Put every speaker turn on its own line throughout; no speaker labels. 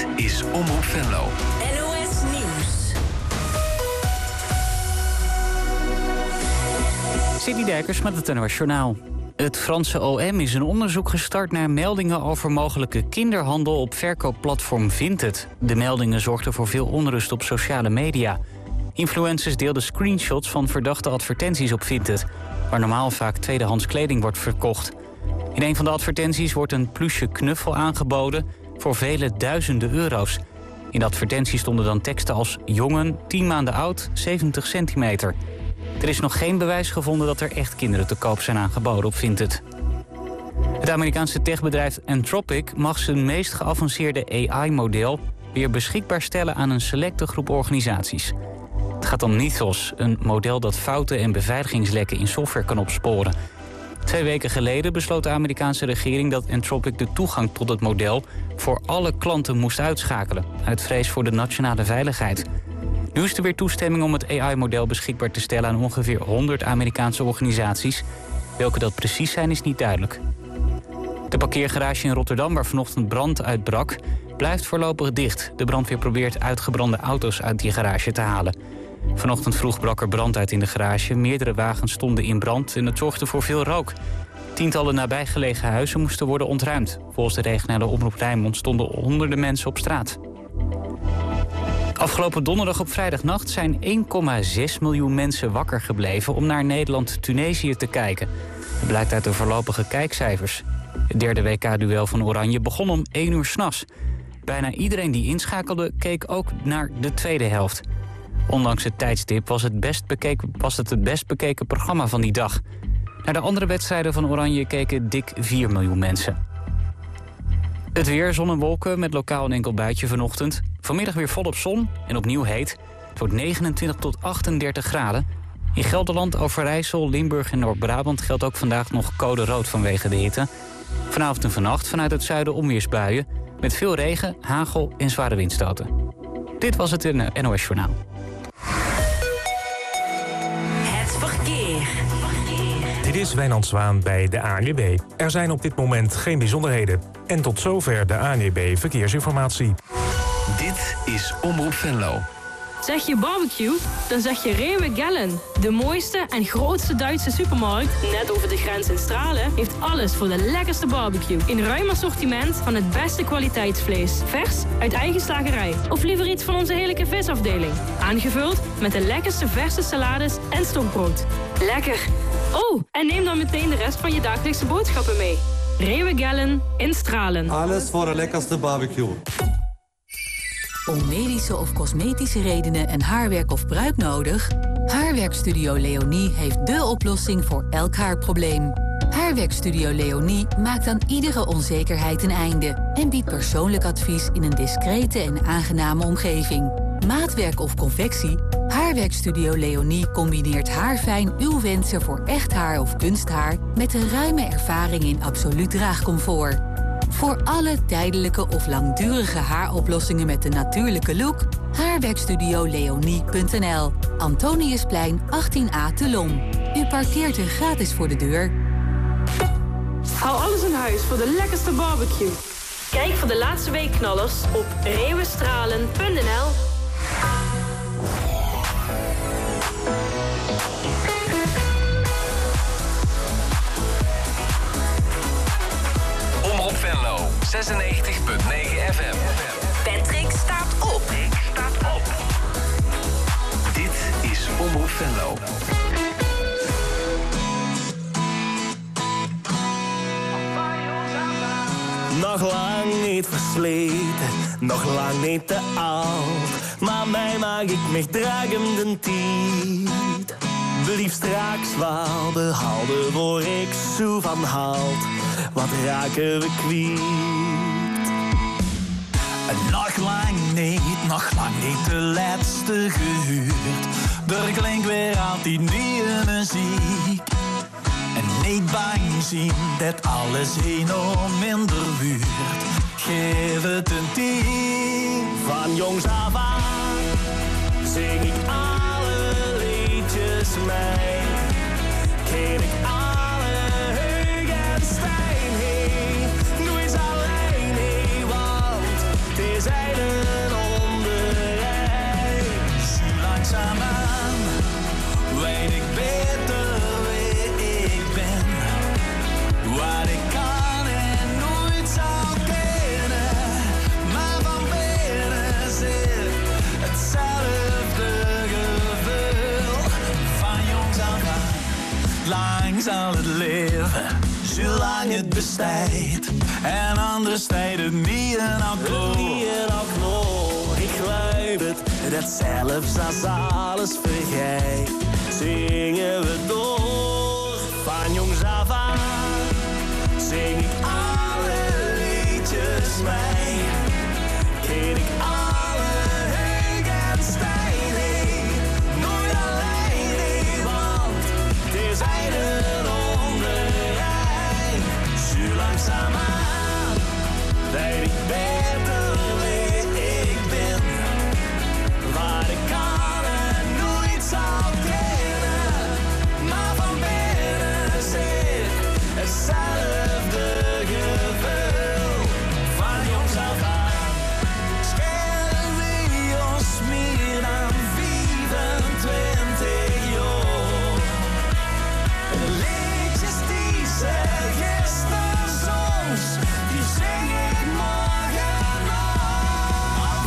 Dit is Omroep Venlo.
NOS Nieuws.
Sidney Dijkers met het NOS Journaal. Het Franse OM is een onderzoek gestart naar meldingen over mogelijke kinderhandel op verkoopplatform Vinted. De meldingen zorgden voor veel onrust op sociale media. Influencers deelden screenshots van verdachte advertenties op Vinted, waar normaal vaak tweedehands kleding wordt verkocht. In een van de advertenties wordt een pluche knuffel aangeboden voor vele duizenden euro's. In de advertentie stonden dan teksten als jongen, 10 maanden oud, 70 centimeter. Er is nog geen bewijs gevonden dat er echt kinderen te koop zijn aangeboden op Vinted. Het Amerikaanse techbedrijf Anthropic mag zijn meest geavanceerde AI-model weer beschikbaar stellen aan een selecte groep organisaties. Het gaat om Mythos, een model dat fouten en beveiligingslekken in software kan opsporen. 2 weken geleden besloot de Amerikaanse regering dat Anthropic de toegang tot het model voor alle klanten moest uitschakelen, uit vrees voor de nationale veiligheid. Nu is er weer toestemming om het AI-model beschikbaar te stellen aan ongeveer 100 Amerikaanse organisaties. Welke dat precies zijn is niet duidelijk. De parkeergarage in Rotterdam, waar vanochtend brand uitbrak, blijft voorlopig dicht. De brandweer probeert uitgebrande auto's uit die garage te halen. Vanochtend vroeg brak er brand uit in de garage. Meerdere wagens stonden in brand en het zorgde voor veel rook. Tientallen nabijgelegen huizen moesten worden ontruimd. Volgens de regionale omroep Rijnmond stonden honderden mensen op straat. Afgelopen donderdag op vrijdagnacht zijn 1,6 miljoen mensen wakker gebleven om naar Nederland-Tunesië te kijken. Dat blijkt uit de voorlopige kijkcijfers. Het derde WK-duel van Oranje begon om 1 uur 's nachts. Bijna iedereen die inschakelde keek ook naar de tweede helft. Ondanks het tijdstip was het het best bekeken programma van die dag. Naar de andere wedstrijden van Oranje keken dik 4 miljoen mensen. Het weer, zon en wolken met lokaal een enkel buitje vanochtend. Vanmiddag weer volop zon en opnieuw heet. Het wordt 29 tot 38 graden. In Gelderland, Overijssel, Limburg en Noord-Brabant geldt ook vandaag nog code rood vanwege de hitte. Vanavond en vannacht vanuit het zuiden onweersbuien met veel regen, hagel en zware windstoten. Dit was het NOS Journaal.
Het verkeer.
Dit is Wijnand Zwaan bij de ANWB. Er zijn op dit moment geen bijzonderheden. En tot zover de ANWB Verkeersinformatie.
Dit is Omroep Venlo.
Zeg je barbecue? Dan zeg je Rewe Gellen. De mooiste en grootste Duitse supermarkt, net over de grens in Stralen, heeft alles voor de lekkerste barbecue. In ruim assortiment van het beste kwaliteitsvlees. Vers uit eigen slagerij. Of liever iets van onze heerlijke visafdeling. Aangevuld met de lekkerste verse salades en stokbrood. Lekker! Oh, en neem dan meteen de rest van je dagelijkse boodschappen mee. Rewe Gellen in Stralen.
Alles voor de lekkerste barbecue.
Om medische of cosmetische redenen een haarwerk of pruik nodig? Haarwerkstudio Leonie heeft dé oplossing voor elk haarprobleem. Haarwerkstudio Leonie maakt aan iedere onzekerheid een einde en biedt persoonlijk advies in een discrete en aangename omgeving. Maatwerk of confectie? Haarwerkstudio Leonie combineert haarfijn uw wensen voor echt haar of kunsthaar met een ruime ervaring in absoluut draagcomfort. Voor alle tijdelijke of langdurige haaroplossingen met de natuurlijke look, haarwerkstudioleonie.nl. Antoniusplein 18A te Lom. U parkeert er gratis voor de deur.
Hou alles in huis voor de lekkerste barbecue. Kijk voor de laatste weekknallers op rewestralen.nl.
Omroep Venlo, 96.9 FM.
Patrick staat op.
Dit is Omroep Venlo.
Nog lang niet versleten, nog lang niet te oud. Maar mij mag ik mich dragen de tijd. Blief straks wel behouden, word ik zo van halt. Wat raken we kwijt?
Nog lang niet de laatste gehuurd. Er klinkt weer altijd nieuwe muziek. En niet bang zien dat alles enorm minder wuurt. Geef het een tien.
Van jongs af aan zing ik alle liedjes mee. Ken ik alle heug en stijn heen. Nu is alleen heen, want het is eigenlijk
lang het bestijdt. En anders tijden niet een akkoord.
Ik grijp het, dat zelfs als alles vergeet, zingen we door. Van jongs af aan zing ik alle liedjes mee. Ken ik alle Heugenstijn, nooit alleen, want het is een onderrij. Zo langzaamaan weet ik beter wie ik ben. Waar ik kan en nooit zal kennen, maar van binnen zit hetzelfde gevoel. Van jongs af aan schelen we ons meer dan 25 jaar. De liedjes die ze gisteren soms, die zing ik morgen nog.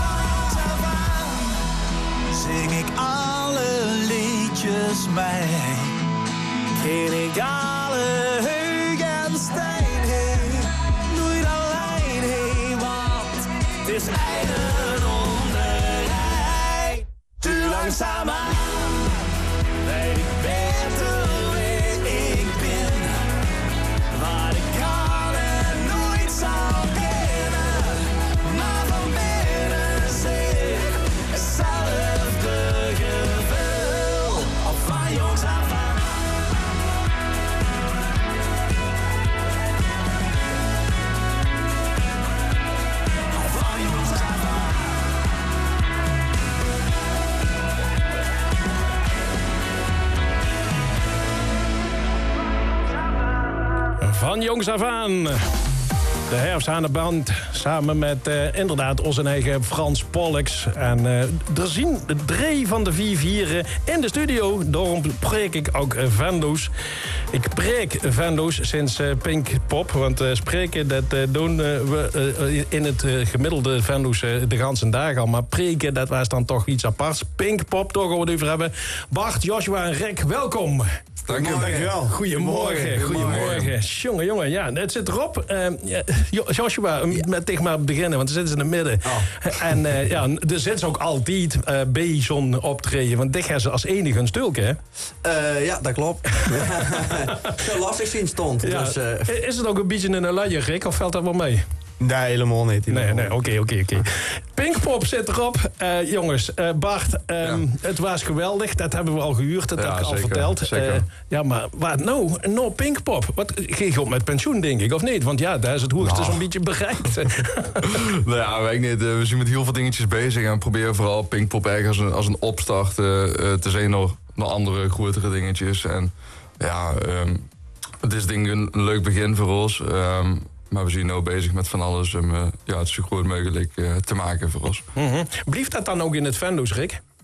Zing ik alle liedjes mee.
Ken ik alle Heugenstijn heen, nooit alleen heen, want het is een onderrij. Te langzaamaan weet ik beter wie ik ben. Waar ik kan en nooit zal kennen, maar van binnen zit hetzelfde gevoel. Of van jongs af aan.
Van jongs af aan. De herfsthanenband samen met inderdaad onze eigen Frans Pollux. En er zien 3 van de 4 vieren in de studio. Daarom preek ik ook Venlo's. Ik preek Venlo's sinds Pinkpop. Want spreken, dat doen we in het gemiddelde Venlo's de ganse dag al. Maar preken, dat was dan toch iets aparts. Pinkpop, toch gaan we het over hebben. Bart, Joshua en Rick, welkom.
Dankjewel.
Goedemorgen. Jongen, ja, het zit erop. Joshua, tegen maar beginnen, want er zitten ze in het midden. En er zit ze ook altijd bij zo'n optreden. Want dit gaan ze als enige een stuk, hè?
Ja, dat klopt. Zo lastig zien stond.
Ja.
Dus,
is het ook een beetje een luier, Rick, of valt dat wel mee?
Nee, helemaal niet.
Nee, oké. Pinkpop zit erop. Jongens, Bart, het was geweldig. Dat hebben we al gehuurd, dat heb ik al verteld.
Zeker.
Maar wat nou? No Pinkpop. Wat, ging je op met pensioen, denk ik, of niet? Want ja, daar is het hoogste zo'n beetje bereikt.
Nou ja, weet ik niet. We zijn met heel veel dingetjes bezig. En we proberen vooral Pinkpop eigenlijk als een opstart te zien naar andere, grotere dingetjes. En ja, het is denk ik een leuk begin voor ons. Maar we zijn nu bezig met van alles om het zo goed mogelijk te maken voor ons.
Blijft dat dan ook in het Venlo's, Rick?
100%.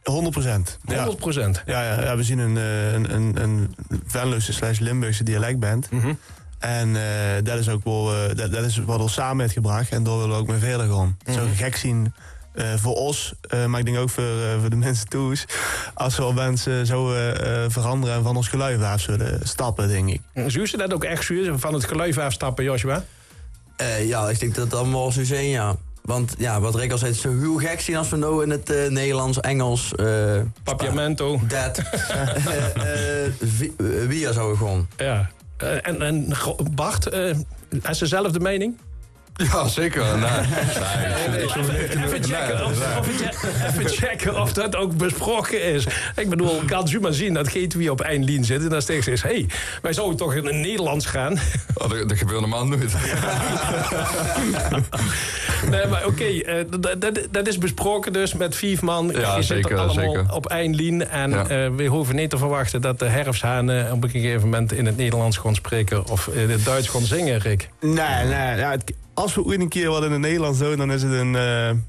100%?
Ja, we zien een Venlose/Limburgse dialectband. En dat is ook wel, dat is wat ons samen heeft gebracht. En daar willen we ook mee verder gaan. Het zou gek zien voor ons, maar ik denk ook voor de mensen thuis, als we al mensen zo veranderen en van ons geluid af zullen stappen, denk ik.
Zou je dat ook echt van het geluid afstappen, Joshua?
Ja, ik denk dat dat allemaal zo zijn, ja. Want ja, wat Rick al zei, het is zo heel gek zien als we nou in het Nederlands, Engels...
Papiamento.
Dat. Via zou we gewoon.
Ja. En Bart, is ze zelf de mening?
Ja, zeker.
Even checken of dat ook besproken is. Ik bedoel, kan u maar zien dat wie op één lijn zit en dan steeds is, hey, wij zouden toch in het Nederlands gaan?
Oh, dat gebeurt normaal nooit.
Nee, maar oké, dat is besproken dus met 4 man.
Ja,
je zit er allemaal
zeker.
op één lijn. En we hoeven niet te verwachten dat de herfsthanen op een gegeven moment in het Nederlands gaan spreken of in het Duits gaan zingen, Rick.
Nee. Ja, als we ooit een keer wat in het Nederlands doen, dan is het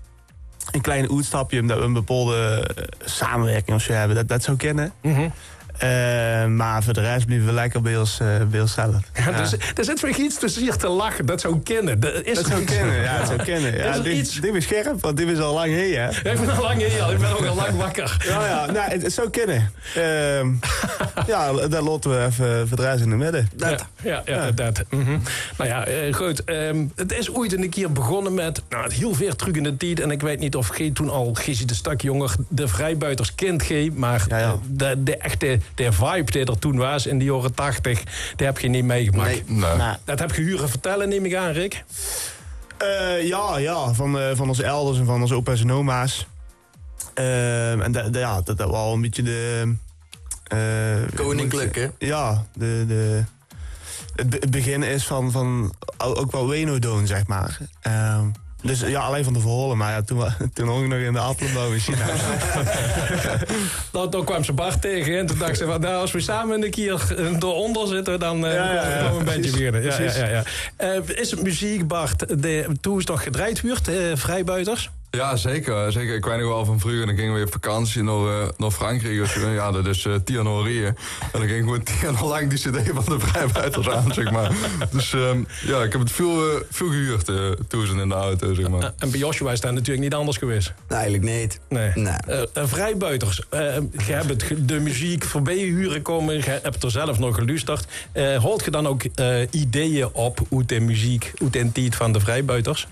een klein uitstapje omdat we een bepaalde samenwerking of zo hebben. Dat zou kennen. Maar voor de rest blijven we lekker bij onszelf.
Ja, dus, er zit weer iets tussen hier te lachen. Dat zou kennen. Dat
zou kennen, ja. Dat zou kennen. Ja, dit is scherp, want dit is al lang heen, hè?
Ja, ik ben al lang heen, ik ben ook al lang wakker.
Ja, nou, het zou kennen. Ja, dat laten we even verdrijven in de midden.
Ja, dat. Mm-hmm. Nou ja, goed. Het is ooit een keer begonnen met... Nou, het heel ver terug in de tijd. En ik weet niet of G toen al, G de stak jonger, de vrijbuiters kent G. Maar de echte vibe die er toen was in de jaren 80, die heb je niet meegemaakt.
Nee.
Dat heb je huren vertellen, neem ik aan, Rick?
Ja, van onze elders en van onze opa's en oma's. En dat was al een beetje de...
Koninklijke.
Ja, het begin is van ook wel Weno doen, zeg maar. Dus ja, alleen van de verholen, maar ja, toen hong ik nog in de Appelenboom in China.
Toen kwam ze Bart tegen en toen dacht ze van, nou, als we samen een keer eronder zitten, dan komen we een beetje beginnen. Ja. Is het muziek, Bart, toen is toch gedraaid wordt, vrijbuiters?
Ja, zeker. Ik weet nog wel van vroeger. Dan gingen we op vakantie naar Frankrijk. Dus, ja, dat is 10 januari. En dan ging gewoon 10 jaar lang die cd van de vrijbuiters aan, zeg maar. Dus ja, ik heb het veel gehuurd toen ze in de auto, zeg maar.
En bij Joshua is dat natuurlijk niet anders geweest.
Nee, eigenlijk niet.
Nee. Vrijbuiters. Je hebt de muziek voorbij huren komen. Je hebt er zelf nog geluisterd. Hoort je dan ook ideeën op uit de muziek, uit de tijd van de vrijbuiters?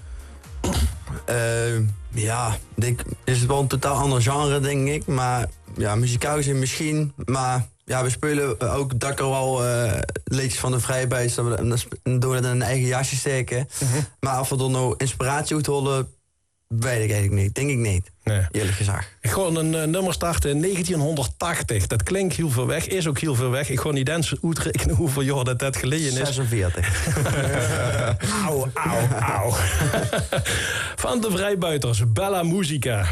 Ja, is het wel een totaal ander genre, denk ik. Maar ja, muzikaal gezien misschien. Maar ja, we spelen ook dakker wel liedjes van de vrijbuiters. Dan doen we dat in een eigen jasje steken. Mm-hmm. Maar of we er nou inspiratie uit holen, weet ik eigenlijk niet. Denk ik niet. Nee. Eerlijk gezegd.
Ik ga een nummer starten in 1980. Dat klinkt heel veel weg, is ook heel veel weg. Ik ga niet eens uitrekenen hoeveel jaar dat geleden is.
46.
Auw. Van de vrijbuiters, Bella Musica.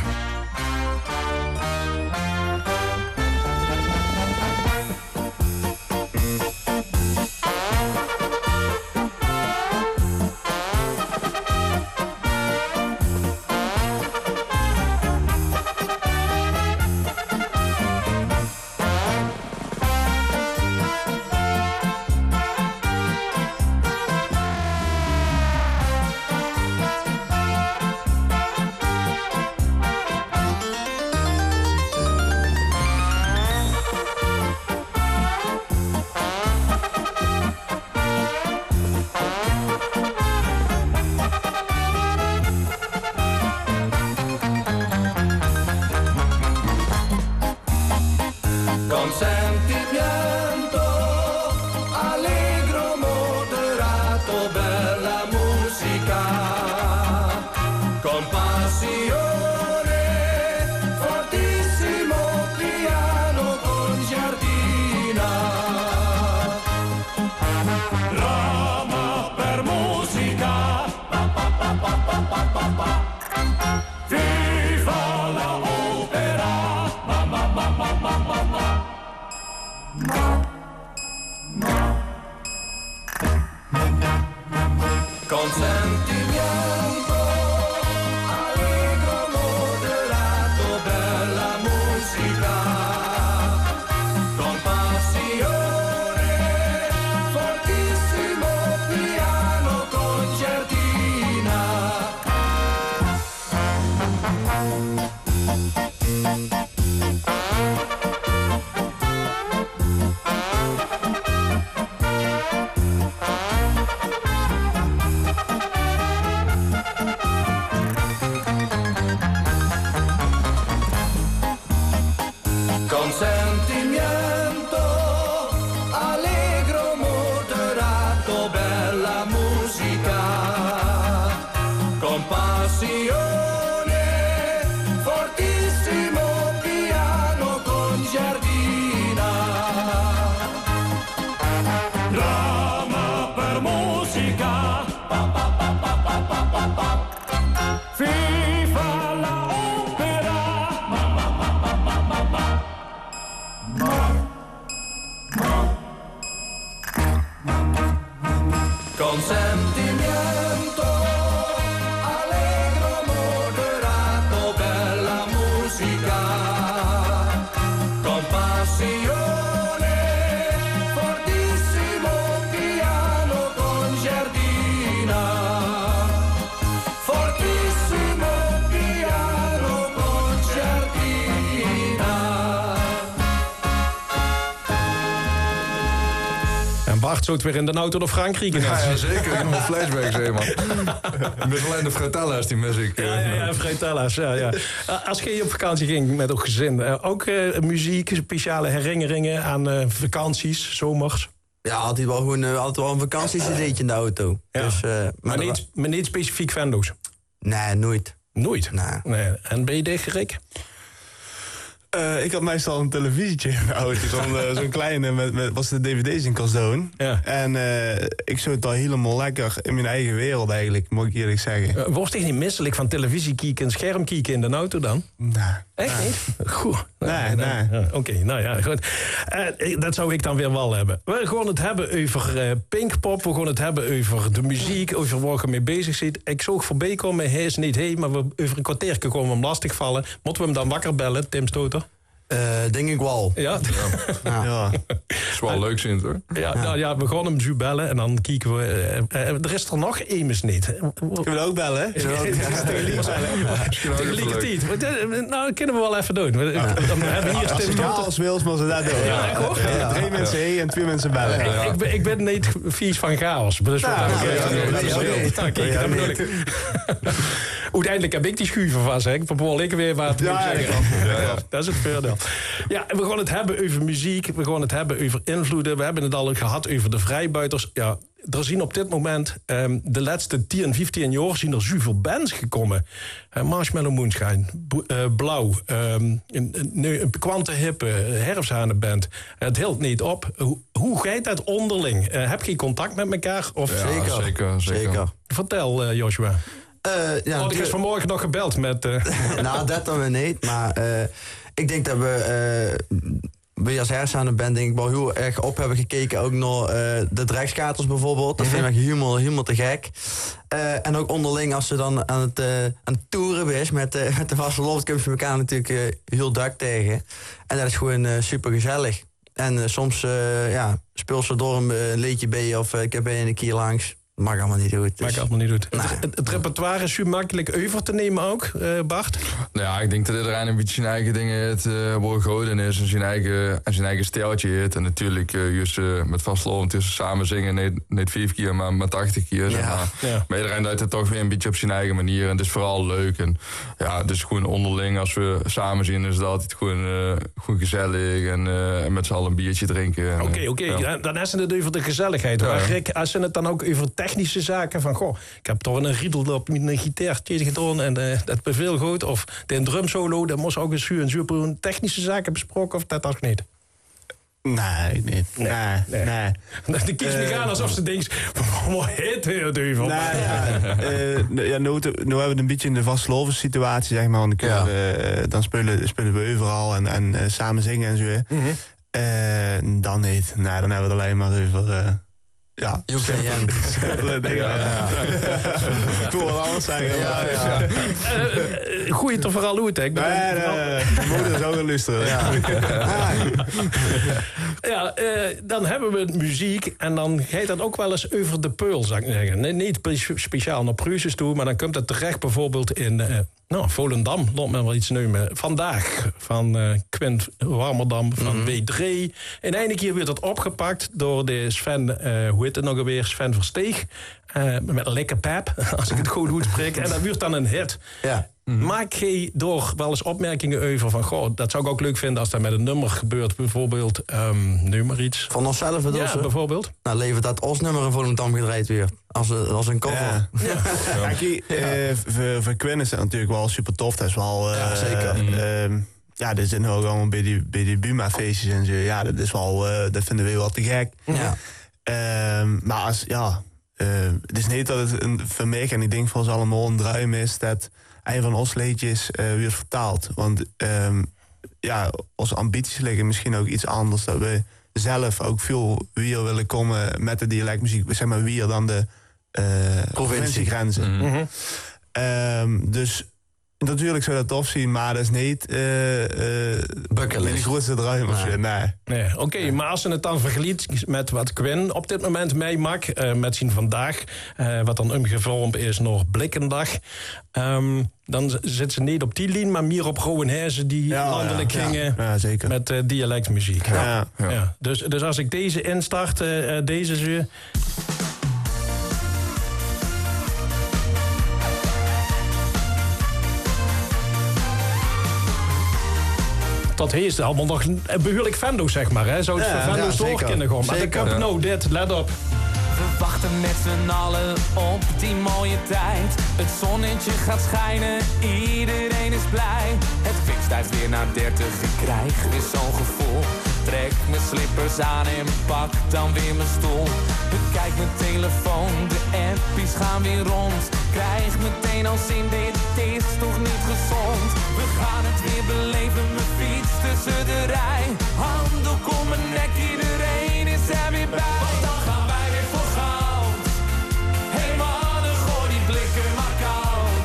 Con passione
Bart, zou het weer in de auto naar Frankrijk?
Ja, zeker. Ik heb flashbacks, hè, man. Met alleen de fratella's, die mis ik.
Ja, fratella's, ja. Als je op vakantie ging met het gezin, ook muziek, speciale herinneringen aan vakanties, zomers?
Ja, altijd wel een vakantiecd'tje in de auto.
Ja.
Dus,
maar niet specifiek Venlo's?
Nee, nooit.
Nooit? Nee. En ben je dicht, Rick?
Ik had meestal een televisietje in de auto. Zo'n kleine, was de dvd's in Kasdoon.
Ja.
En ik zou het al helemaal lekker in mijn eigen wereld eigenlijk, moet ik eerlijk zeggen.
Word je niet misselijk van televisie kijken en scherm kijken in de auto dan?
Nee.
Echt niet? Goed.
Nee.
Oké, nou ja, goed. Dat zou ik dan weer wel hebben. We gaan het hebben over Pinkpop. We gaan het hebben over de muziek, over waar je mee bezig zit. Ik zou voorbij komen, hij is niet heen, maar we over een kwartiertje komen we hem lastigvallen. Moeten we hem dan wakker bellen, Tim Stoter?
Denk ik wel.
Ja?
Ja.
Dat is wel leuk, Sint, hoor.
Ja, we gaan hem zo bellen en dan kijken we. Er is er nog Emus niet.
Kunnen we ook bellen?
Tegelijkertijd. Nou, dat kunnen we wel even doen. Dan hebben we hier
Als je chaos wil, moeten ze dat doen.
Ja, ik hoor.
3 mensen heen en 2 mensen bellen.
Ik ben niet vies van chaos. Dus uiteindelijk heb ik die schuiven vast. Ik verpoel ik weer wat te zeggen. Dat is het voordeel. Ja, we gaan het hebben over muziek. We gaan het hebben over invloeden. We hebben het al gehad over de vrijbuiters. Ja, er zien op dit moment de laatste 10, 15 jaar zien er zoveel bands gekomen. Marshmallow Moonshine, Blauw, een Quante Hippe, Herfsthanenband. Het hield niet op. Hoe gaat dat onderling? Heb je contact met elkaar? Of?
Ja, zeker.
Vertel, Joshua. Ik is vanmorgen nog gebeld met...
Nou, dat dan weer niet. Maar ik denk dat we als Herfsthanenband denk ik wel heel erg op hebben gekeken. Ook naar de Drechtskaters bijvoorbeeld. Dat vind ik helemaal te gek. En ook onderling als ze dan aan het toeren wees met de vaste loft, komen ze elkaar natuurlijk heel dak tegen. En dat is gewoon super gezellig. En soms speel ze door een leedje bij of ik heb een keer langs. Mag allemaal niet goed. Dus. Het repertoire is zo makkelijk over te nemen ook, Bart?
Ja, ik denk dat iedereen een beetje zijn eigen dingen het worden is en zijn eigen stijltje heeft. En natuurlijk juist met vastlopen tussen samen zingen, niet 5 keer, maar 80 keer. Zeg maar. Ja. Maar iedereen doet het toch weer een beetje op zijn eigen manier. En het is vooral leuk. En ja, het is gewoon onderling. Als we samen zien, is het altijd gewoon gezellig. En met z'n allen een biertje drinken.
Oké. Ja, dan is het over de gezelligheid. Ja. Maar Rick, als ze het dan ook over technische zaken van, ik heb toch een riedel op een gitaartje gedaan en dat beviel goed. Of de drum solo, dat moest ook eens super technische zaken besproken of dat ook niet?
Nee.
Dan kies me gaan alsof ze denkt, wat heet het duivel?
Nu hebben we een beetje in de vastgeloven situatie, zeg maar. Want dan spelen we overal en samen zingen en zo. Dan niet. Nee, dan hebben we het alleen maar over... simpele dingen. Ik wil wel anders zeggen.
Goeie toch vooral uit, hè?
Mijn moeder is ook een luisteren.
Dan hebben we muziek en dan gaat dat ook wel eens over de peul, zou ik zeggen. Niet speciaal naar Pruisjes toe, maar dan komt het terecht bijvoorbeeld in Volendam. Laat me wel iets nemen. Vandaag van Quint Warmerdam van W3. En eindelijk keer werd dat opgepakt door de Sven, hoe heet het nog alweer, Sven Versteeg. Met een lekker pep, als ik het goed spreek. En dat wordt dan een hit. Ja. Maak je door wel eens opmerkingen over van... dat zou ik ook leuk vinden als dat met een nummer gebeurt. Bijvoorbeeld, nummer iets.
Van onszelf bedoel je?
Bijvoorbeeld.
Nou, levert dat ons nummer in Volendam gedraaid weer. Als een cover.
Voor Quinn is dat natuurlijk wel super tof. Dat is wel...
zeker.
Dit zitten ook allemaal bij die Buma-feestjes en zo. Ja, dat is wel... dat vinden we wel te gek. Ja. Maar als... het is niet dat het voor mij, en ik denk voor ons allemaal een druim is... dat een van ons liedjes weer vertaald. Want onze ambities liggen misschien ook iets anders. Dat we zelf ook veel weer willen komen met de dialectmuziek. Zeg maar weer dan de provinciegrenzen. Dus Natuurlijk zou dat tof zien, maar dat is niet de grootste druim of zo.
Nee. Oké, maar als ze het dan vergelijkt met wat Quinn op dit moment meemaakt, met zijn vandaag, wat dan omgevormd is nog Blikkendag, dan zit ze niet op die lijn, maar meer op Groenhuizen die landelijk gingen met dialectmuziek. Ja. Dus als ik deze instart, deze zo. Dat heeft allemaal nog behoorlijk Venlo, zeg maar. Hè? Zou het voor Venlo's door kunnen gaan. Maar ik heb nou dit, let op.
We wachten met z'n allen op die mooie tijd. Het zonnetje gaat schijnen, iedereen is blij. Het fikstijds weer naar 30, ik krijg weer zo'n gevoel. Trek mijn slippers aan en pak dan weer mijn stoel. Bekijk mijn telefoon, de appies gaan weer rond. Krijg meteen al zin, dit is toch niet gezond. We gaan het weer beleven, mijn fiets tussen de rij. Handdoek om mijn nek, iedereen is er weer bij. Want dan gaan wij weer voor goud. Hey mannen, gooi die blikken maar koud.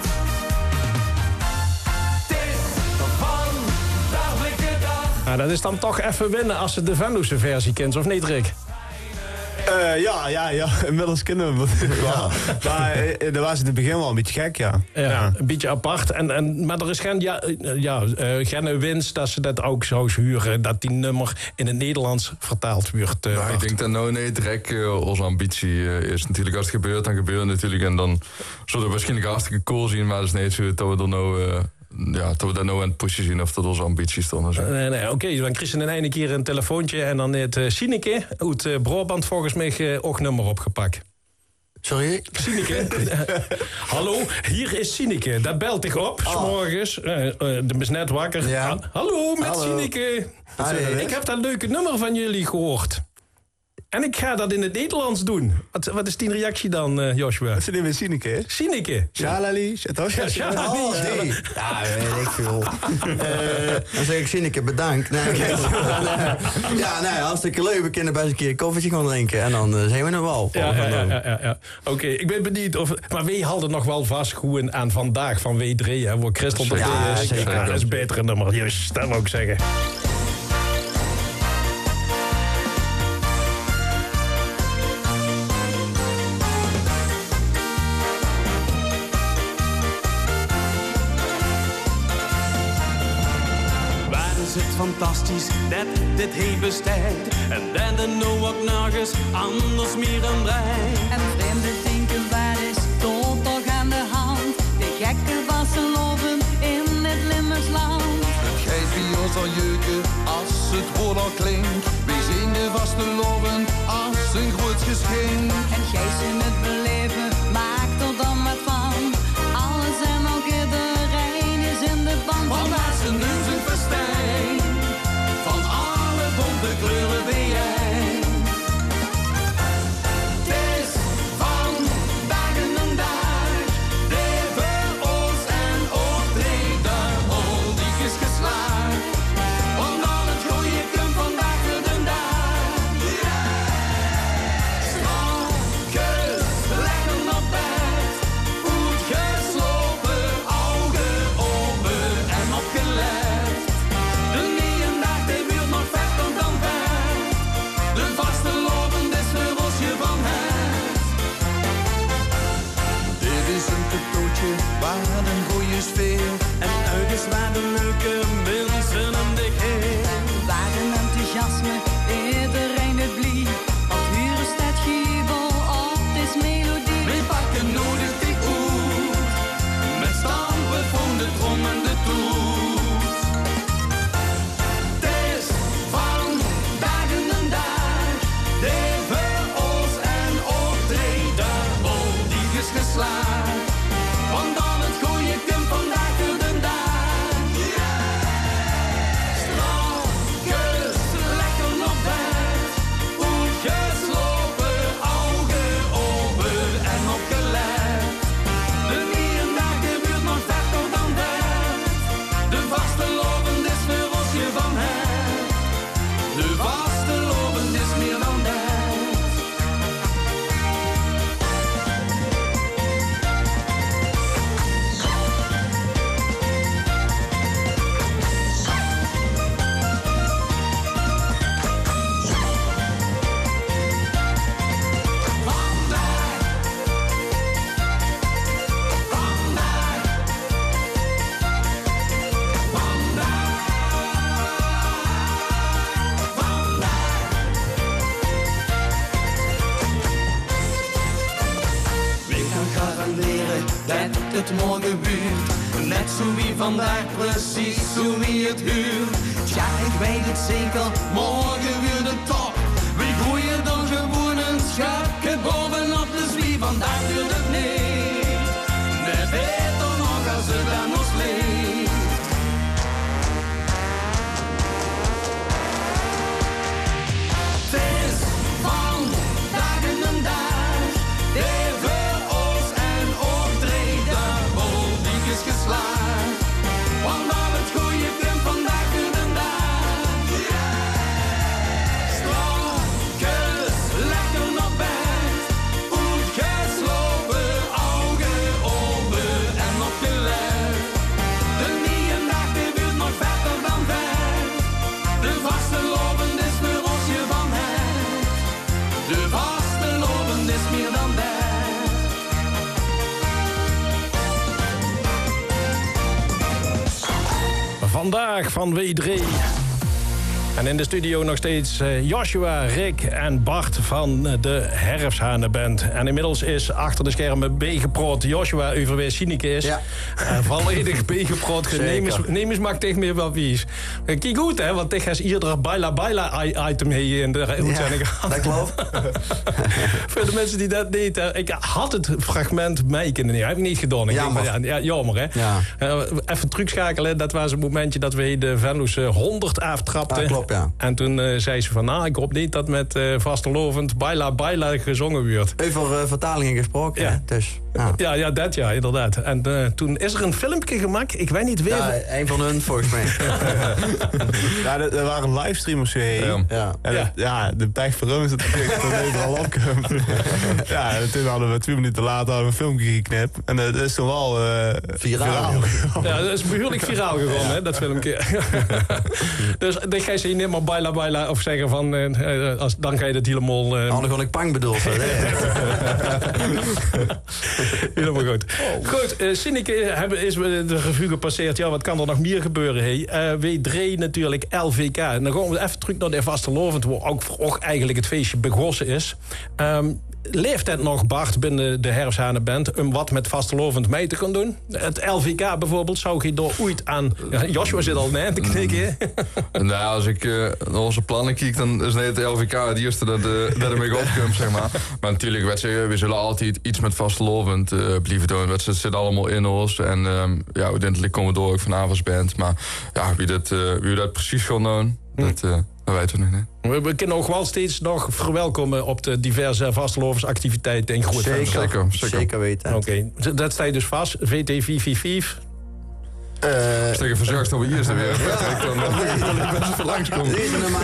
Het is vandaag blikkendag.
Nou, dat is dan toch even winnen als ze de Venlo'se versie kent, of niet, Rick?
Ja. Inmiddels kennen we het wel. Maar daar was het in het begin wel een beetje gek, ja.
Een beetje apart. Maar er is geen winst dat ze dat ook zo huren, dat die nummer in het Nederlands vertaald wordt.
Ik denk dat nou niet direct onze ambitie is. Natuurlijk, als het gebeurt, dan gebeurt het natuurlijk. En dan zullen we waarschijnlijk hartstikke cool zien, maar het is niet zo dat we er nou... dat we daar nou aan het pushen zien of dat onze ambities stonden.
Nee, oké, dan kreeg ze in een keer een telefoontje en dan het Sineke uit Brabant volgens mij ook nummer opgepakt.
Sorry?
Sineke. Hallo, hier is Sineke. Dat belt ik op, 's morgens. De is net wakker.
Ja.
Hallo, met Sineke. Ik heb dat leuke nummer van jullie gehoord. En ik ga dat in het Nederlands doen. Wat is die reactie dan, Joshua?
Dat is niet met Sineke, hè?
Sineke.
Shalali.
Shalali.
Ja, weet ik veel. Dan zeg ik Sineke bedankt. Hartstikke leuk. We kunnen best een keer een koffietje gaan drinken. En dan zijn we er wel.
Ja. Oké, ik ben benieuwd. Maar wij hadden nog wel vast goed aan vandaag van W3, hè, waar Christel de is.
Zeker.
Dat is een betere nummer. Juist, dat wil ik zeggen.
Fantastisch dat dit heeft bestaat. En dan er nou ook nog eens anders meer aan brein.
En vreemde denken, waar is tot toch aan de hand? De gekken wassen lopen in het Limmersland.
Het geeft bij ons al jeuken als het woord al klinkt. Wij zien de vaste loven als een groot geschenk.
En gij zin het beleven, maak er dan wat van. Alles en ook iedereen is in de band.
Want waar ze nu zijn festijn. Van alle bonte kleuren ben jij. Het is vandaag een dag. Leven ons en optreden. Al die is geslaagd. Want al het goeie komt vandaag weer de dag. Strakjes leggen op bed. Goed geslopen, ogen open en opgelet. De dag die wil nog vet dan vet. De vaste lopen, des verrosje van het.
Dit is een cadeautje waar een goede sfeer.
En ergens waar de leuke mensen om dik heen.
Waar een enthousiasme, iedereen het blieb. Want hier is het giebel op, is melodie.
We pakken nodig die oet. Met stampen van de trom en de toet. Het is vandaag een dag. Leven ons en optreden. Al die is geslaagd. Want al het goeie komt vandaag weer de
het morgen buurt. Net zo wie vandaag precies, zo wie het huurt. Tja, ik weet het zeker, morgen weer de top. We groeien dan gewoon een schapje bovenop, dus wie vandaag duurt het niet. We weten nog als het aan ons ligt. Het is vandaag een dag, even ons en optreed, de politiek is geslaagd. Want al het goede komt vandaag weer een dag. Strakjes, lekker naar bed, goed geslopen, ogen open en opgelet. De nieuwe dag die wordt nog vetter dan vet. De vaste lopen is voor ons je van het. De vaste lopen is meer dan bed.
Vandaag van W3. En in de studio nog steeds Joshua, Rick en Bart van de Herfsthanenband. En inmiddels is achter de schermen bijgeproot Joshua over weer Sineke is. Ja. Volledig bijgeproot. Neem eens maar tegen meer wat wie is. Kijk goed hè, want ik ga iedere Baila item hier in de uitzending gehad.
Dat klopt.
Voor de mensen die dat niet... ik had het fragment mee kunnen nemen. Heb ik niet gedaan. Jammer hè. Ja. Even terugschakelen. Dat was het momentje dat we de Venlo's 100 aftrapten.
Ja, klopt. Ja.
En toen zei ze van, ik hoop niet dat met vastelovend Baila gezongen wordt.
Over vertalingen gesproken,
ja.
Hè? Dus,
ja, dat ja, inderdaad. En toen is er een filmpje gemaakt, ik weet niet weer...
Ja, een van hun volgens mij.
Ja, er waren livestreamers heen. Ja, de pech voor hem is dat het al opkomt. Ja, en toen hadden we 2 minuten later een filmpje geknipt. En dat is toen wel viraal.
Ja, dat is behoorlijk viraal gegaan, hè, dat filmpje. Dus dan ga je niet maar Baila of zeggen van... dan ga je dat helemaal...
Gewoon ik pang bedoeld.
Helemaal goed. Goed, Sineke is de revue gepasseerd. Ja, wat kan er nog meer gebeuren? Hey? W3 natuurlijk, LVK. En dan gaan we even terug naar de vastelovend, waar ook eigenlijk het feestje begonnen is. Leeft het nog, Bart, binnen de Herfsthanenband om wat met vastelovend mee te gaan doen? Het LVK bijvoorbeeld, zou je door ooit aan... Joshua zit al net te knikken.
Nou, als ik naar onze plannen kijk, dan is het LVK het eerste dat ermee opkomt, zeg maar. Maar natuurlijk, we zullen altijd iets met vastelovend blijven doen. Het zit allemaal in ons. En uiteindelijk komen we door ook vanavond als band. Maar ja, wie dat precies gaat doen, dat weten we nog niet.
We kunnen ook wel steeds nog verwelkomen op de diverse vasteloversactiviteiten in Groot-Venlo.
Zeker weten.
Oké, dat staat dus vast. VT 445.
Stekken verzorgd dat we hier zijn weer. Dan best even langskomen.
Deze nummer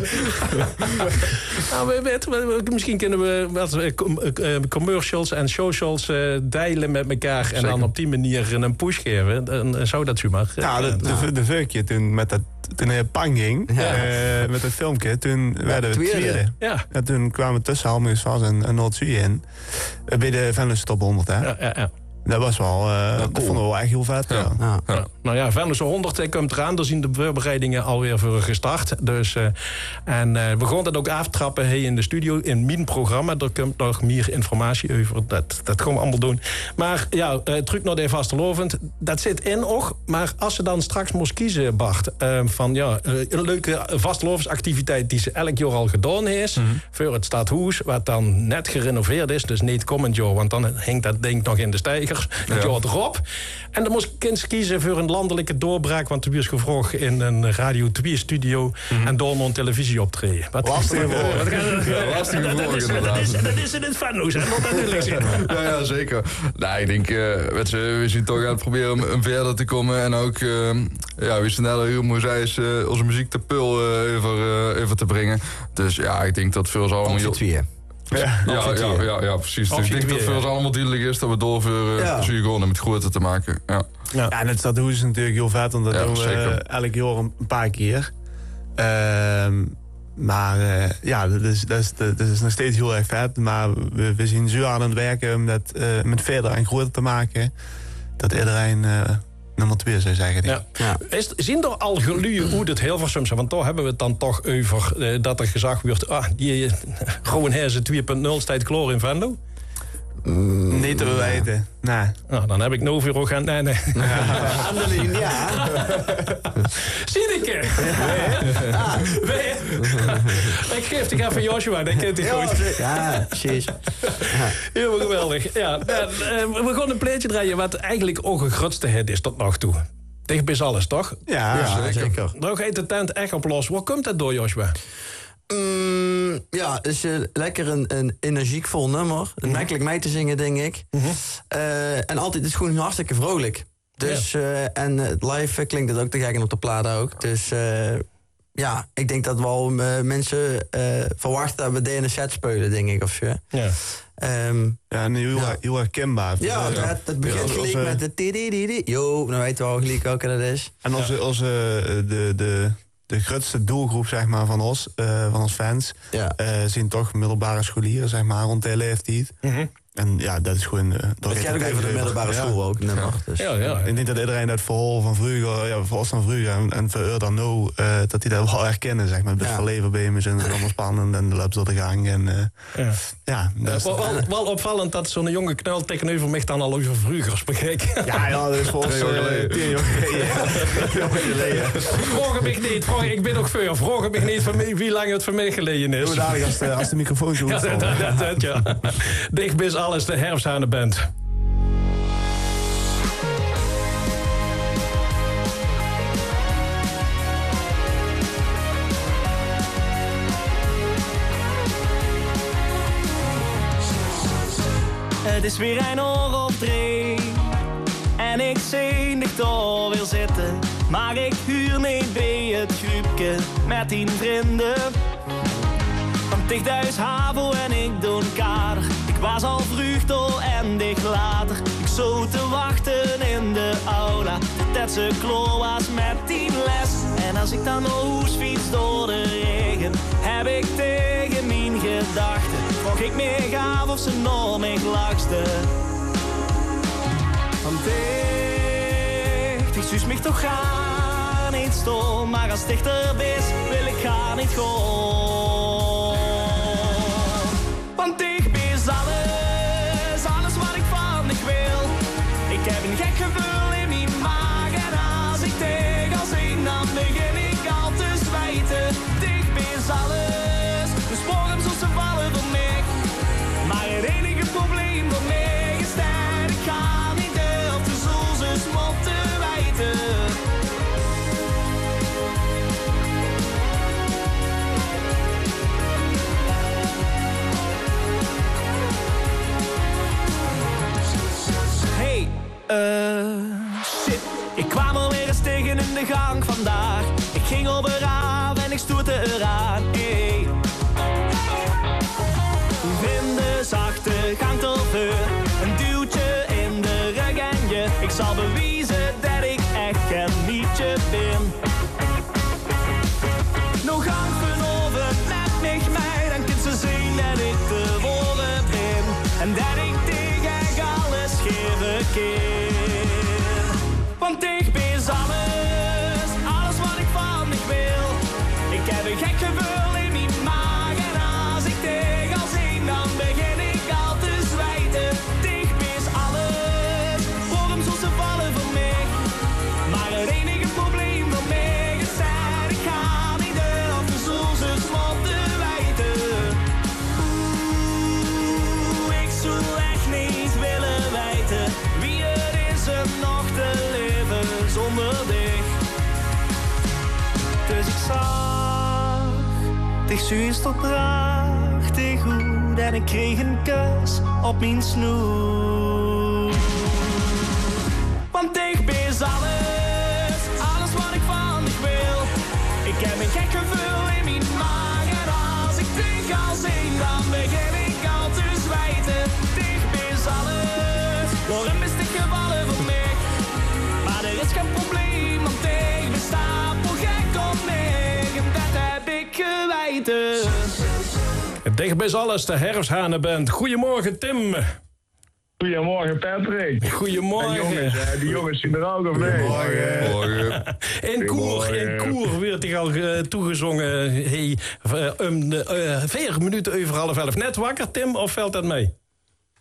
1
misschien kunnen we wat commercials en socials delen met elkaar. En dan op die manier een push geven. Dan zou dat zomaar.
Ja, de veukje toen met dat... Toen hij pang ging, met het filmpje, toen werden we tweede.
Ja.
En toen kwamen we tussen Almeers vast en Noord-Zuid in. Bij de Venlo's Top 100, hè?
Ja.
Dat was wel, cool. Dat vonden we wel echt heel vet. Ja.
Nou ja, Venlo's 100 komt eraan. Daar zien de voorbereidingen alweer voor gestart. Dus, we gaan dat ook aftrappen in de studio, in mijn programma. Daar komt nog meer informatie over. Dat gaan we allemaal doen. Maar ja, terug naar de vastelovend. Dat zit in ook. Maar als ze dan straks moest kiezen, Bart, van een leuke vastelovensactiviteit die ze elk jaar al gedaan heeft, voor het stadhuis, wat dan net gerenoveerd is. Dus niet komend jaar, want dan hangt dat ding nog in de stijger. Het jaar erop. En dan moest ik kiezen voor een landelijke doorbraak, want toen was gevraagd in een Radio 2-studio en door een televisie optreden.
Lastige
vraag. Dat is in het Venlo's, hè? Moet dat duidelijk zijn.
Ja, zeker. Nou, ik denk, we zien toch aan het proberen om verder te komen. En ook, wie sneller hier moet zijn, is onze muziek te pul even te brengen. Dus ja, ik denk dat veel allemaal... Ja, precies. Dus ik denk dat voor ons allemaal duidelijk is dat we doorvuren gewoon met groter te maken.
Ja, en het stadhuis is natuurlijk heel vet, want dat doen we elk jaar een paar keer. Maar dat is nog steeds heel erg vet. Maar we zien zo aan het werken om dat met verder en groter te maken. Dat iedereen nummer 2 zou zeggen.
Ja. Zien er al geluiden hoe dit Hilversum zijn? Want daar hebben we het dan toch over dat er gezegd wordt... die gewoon hersen 2.0 staat klaar in Venlo?
Niet te weten. Nee.
Nou, dan heb ik Novi Rogan. Nee.
Annelien, ja.
Sineke. Ik geef het even Joshua, dat kent hij goed.
Ja, precies.
Helemaal geweldig. Ja, we gaan een plaatje draaien wat eigenlijk ook een grootste hit is tot nog toe. Dicht bij alles, toch?
Ja, zeker.
Nog heet de tent echt op los. Waar komt dat door, Joshua?
Ja, het is lekker een energiek vol nummer. Makkelijk mee te zingen, denk ik. En altijd is het gewoon hartstikke vrolijk. Dus, en live klinkt het ook te gek op de plaat ook. Dus ja, ik denk dat wel mensen verwachten dat we de in een set spelen, denk ik. Of zo.
Ja. En heel herkenbaar.
Ja, het begint gelijk met de tidididi. Jo, dan weten we al gelijk welke dat is.
En de grootste doelgroep zeg maar, van ons fans zijn toch middelbare scholieren zeg maar, rond de leeftijd. En ja, dat is gewoon...
dat gaat ook even de middelbare school ook. Dus.
Ja. Ik denk dat iedereen dat verhaal van vroeger, voor ons van vroeger en voor u dan nu, dat die dat wel herkennen, zeg maar. Het verleven bij hem is en allemaal spannend en de loopt door de gang. En,
wel opvallend dat zo'n jonge knul tegenover mij dan al over vroeger spreekt.
Ja, dat is volgens 10 jaar geleden.
Vroeg mij niet, ik ben ook veel. Vroeg mij niet van mij wie lang het voor mij geleden is.
Als de microfoon zo
ja. Dicht bij alles, de Herfsthanenband.
Het is weer een oor op drie. En ik zie niet door wil zitten. Maar ik huur niet bij het groepje met 10 vrienden. Want dicht thuis Havo en ik doe een kader. Ik was al vroeg door en dicht later. Ik zo te wachten in de aula. Dat ze kloor was met 10 les. En als ik dan naar huis fiets door de regen, heb ik tegen mijn gedachten. Vroeg ik me gaaf of ze nog me lachte. Want ik zus mich toch gaan niet stom. Maar als het dichter is, wil ik gaan niet gewoon. Want ik ben alles wat ik van ik wil. Ik heb een gek gevoel in mijn maag. En als ik tegen zing, dan begin ik al te zwijten. Dicht bij alles, de sporen zo ze vallen voor mij. Maar het enige probleem voor mij is dat ik ga niet op de zoel ze smot te wijten. Shit. Ik kwam alweer eens tegen in de gang vandaag. Ik ging op een raam en ik stoette eraan. Hey. In de zachte gang tot deur. Een duwtje in de rug en je. Ik zal bewijzen dat ik echt geen liedje ben. Nog gang over met mij. Dan kunt ze zien dat ik te woorden ben. En dat ik tegen alles geven keer. Want ik ben alles wat ik van ik wil. Ik heb een gek gevoel in mijn maag. En als ik tegen al zing, dan begin ik al te zwijten. Dicht is alles, waarom zo ze vallen voor mij. Maar het enige probleem voor mij is dat ik ga niet op de zoel ze smot te wijten. Ik zou echt niet willen wijten wie het is er nog te leven zonder dich. Dus ik zag dich zuist op prachtig goed en ik kreeg een kus op mijn snoer. Want ik ben alles wat ik van ik wil. Ik heb een gek gevoel in mijn maag en als ik denk al zing, dan begin ik al te zwijten. Dicht is alles, waarom is dit gevallen voor mij? Maar er is geen probleem, want ik besta voor gek op mij. En dat heb ik geweten.
Dicht bij alles, de Herfsthanenband. Goedemorgen, Tim.
Goedemorgen, Patrick.
Goedemorgen.
Jongens, die jongens zien er ook of nee?
Goedemorgen. In koer werd hij al toegezongen. Hey, 4 minuten over 10:30. Net wakker, Tim, of valt dat mee?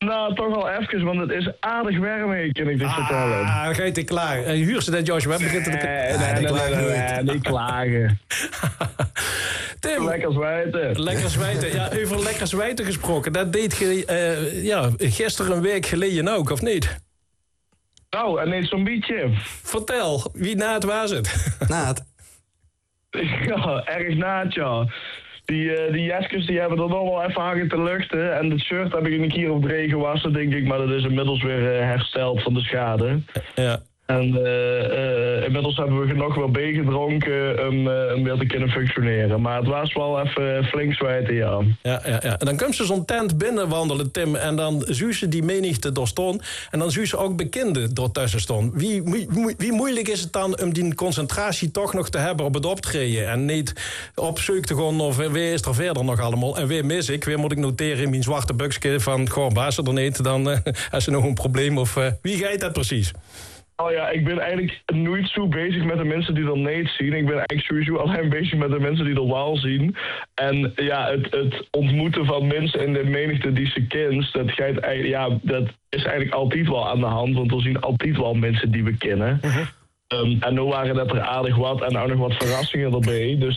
Nou, toch wel even, want het is aardig warm hier, kan ik dit vertellen.
Ah, ga je te klaar. Huur ze dat, Joshua? Begint
Nee, niet klagen.
Tim.
Lekker zwijten.
Lekker zwijten. Ja, over lekker zwijten gesproken. Dat deed je gisteren een week geleden ook, of niet?
Nou, en niet zo'n beetje.
Vertel, wie naad was het?
Naad?
Ja, erg naad, ja. Die jeskes die hebben er nog wel even hangen te luchten. En het shirt heb ik een keer op 3 gewassen, denk ik. Maar dat is inmiddels weer hersteld van de schade.
Ja.
En inmiddels hebben we genoeg wel gedronken om weer te kunnen functioneren. Maar het was wel even flink zwijten, ja.
Ja. En dan komt ze zo'n tent binnenwandelen, Tim. En dan zie ze die menigte doorstaan. En dan zie ze ook bekenden doortussen staan. Wie moeilijk is het dan om die concentratie toch nog te hebben op het optreden? En niet op zoek te gaan of wie is er verder nog allemaal? En weer mis ik. Weer moet ik noteren in mijn zwarte buksje van... Gewoon, baas er niet, dan is er nog een probleem. Of wie gaat dat precies?
Oh ja, ik ben eigenlijk nooit zo bezig met de mensen die er niet zien. Ik ben eigenlijk sowieso alleen bezig met de mensen die er wel zien. En ja, het ontmoeten van mensen in de menigte die ze kent, dat is eigenlijk altijd wel aan de hand. Want er zien altijd wel mensen die we kennen. En nu waren dat er aardig wat en ook nog wat verrassingen erbij. Dus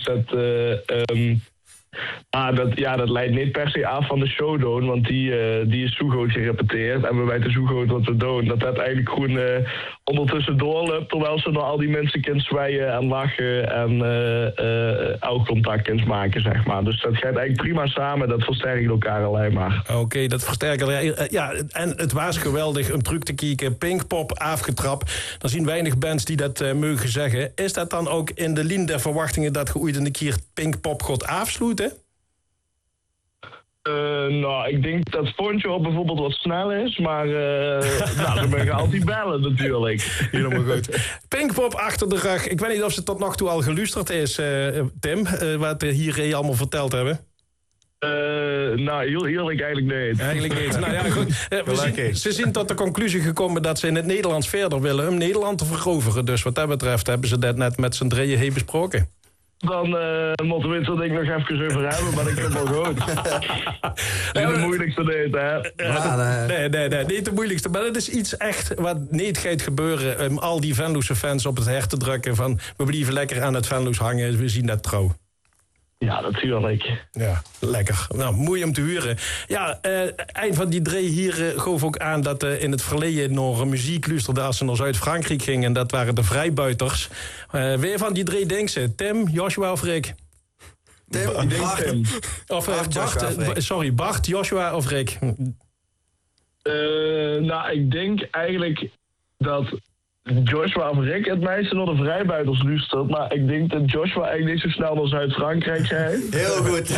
dat leidt niet per se af van de show doen, want die is zo goed gerepeteerd en we weten zo goed wat we doen. Dat eigenlijk gewoon ondertussen doorloopt, terwijl ze naar al die mensen kunnen zwijgen en lachen en oogcontact kunnen maken, zeg maar. Dus dat gaat eigenlijk prima samen, dat versterkt elkaar alleen maar.
Oké, dat versterkt. Ja, en het was geweldig om terug te kijken. Pinkpop afgetrapt. Er zien weinig bands die dat mogen zeggen. Is dat dan ook in de lijn der verwachtingen dat je ooit een keer Pinkpop gaat afsluiten?
Nou, ik denk dat Poncho op bijvoorbeeld wat snel is, maar dan ben je altijd bellen natuurlijk.
Helemaal goed. Pinkpop achter de rug. Ik weet niet of ze tot nog toe al geluisterd is, Tim, wat we hier allemaal verteld hebben.
Nou, heel eerlijk eigenlijk niet.
Eigenlijk niet. Nou ja, goed. Ze zijn tot de conclusie gekomen dat ze in het Nederlands verder willen om Nederland te veroveren. Dus wat dat betreft hebben ze dat net met z'n drieën heen besproken.
Dan moeten we het er denk ik nog even over hebben, maar dat komt wel goed. Niet de moeilijkste niet, hè?
Nee, niet de moeilijkste. Maar het is iets echt wat niet gaat gebeuren om al die Venloose fans op het hart te drukken van we blijven lekker aan het Venloos hangen, we zien dat trouw.
Ja, natuurlijk.
Ja, lekker. Nou, mooi om te huren. Ja, een van die drie hier gaf ook aan dat in het verleden nog muziek luisterde als ze naar Zuid-Frankrijk gingen. En dat waren de vrijbuiters. Wie van die drie denkt ze? Tim, Joshua of Rick?
Tim, Bart.
Of Bart, Joshua of Rick?
Nou, ik denk eigenlijk dat Joshua of Rick het meeste naar de vrijbuiters luistert, maar ik denk dat Joshua eigenlijk niet zo snel naar Zuid-Frankrijk gaat.
Heel goed.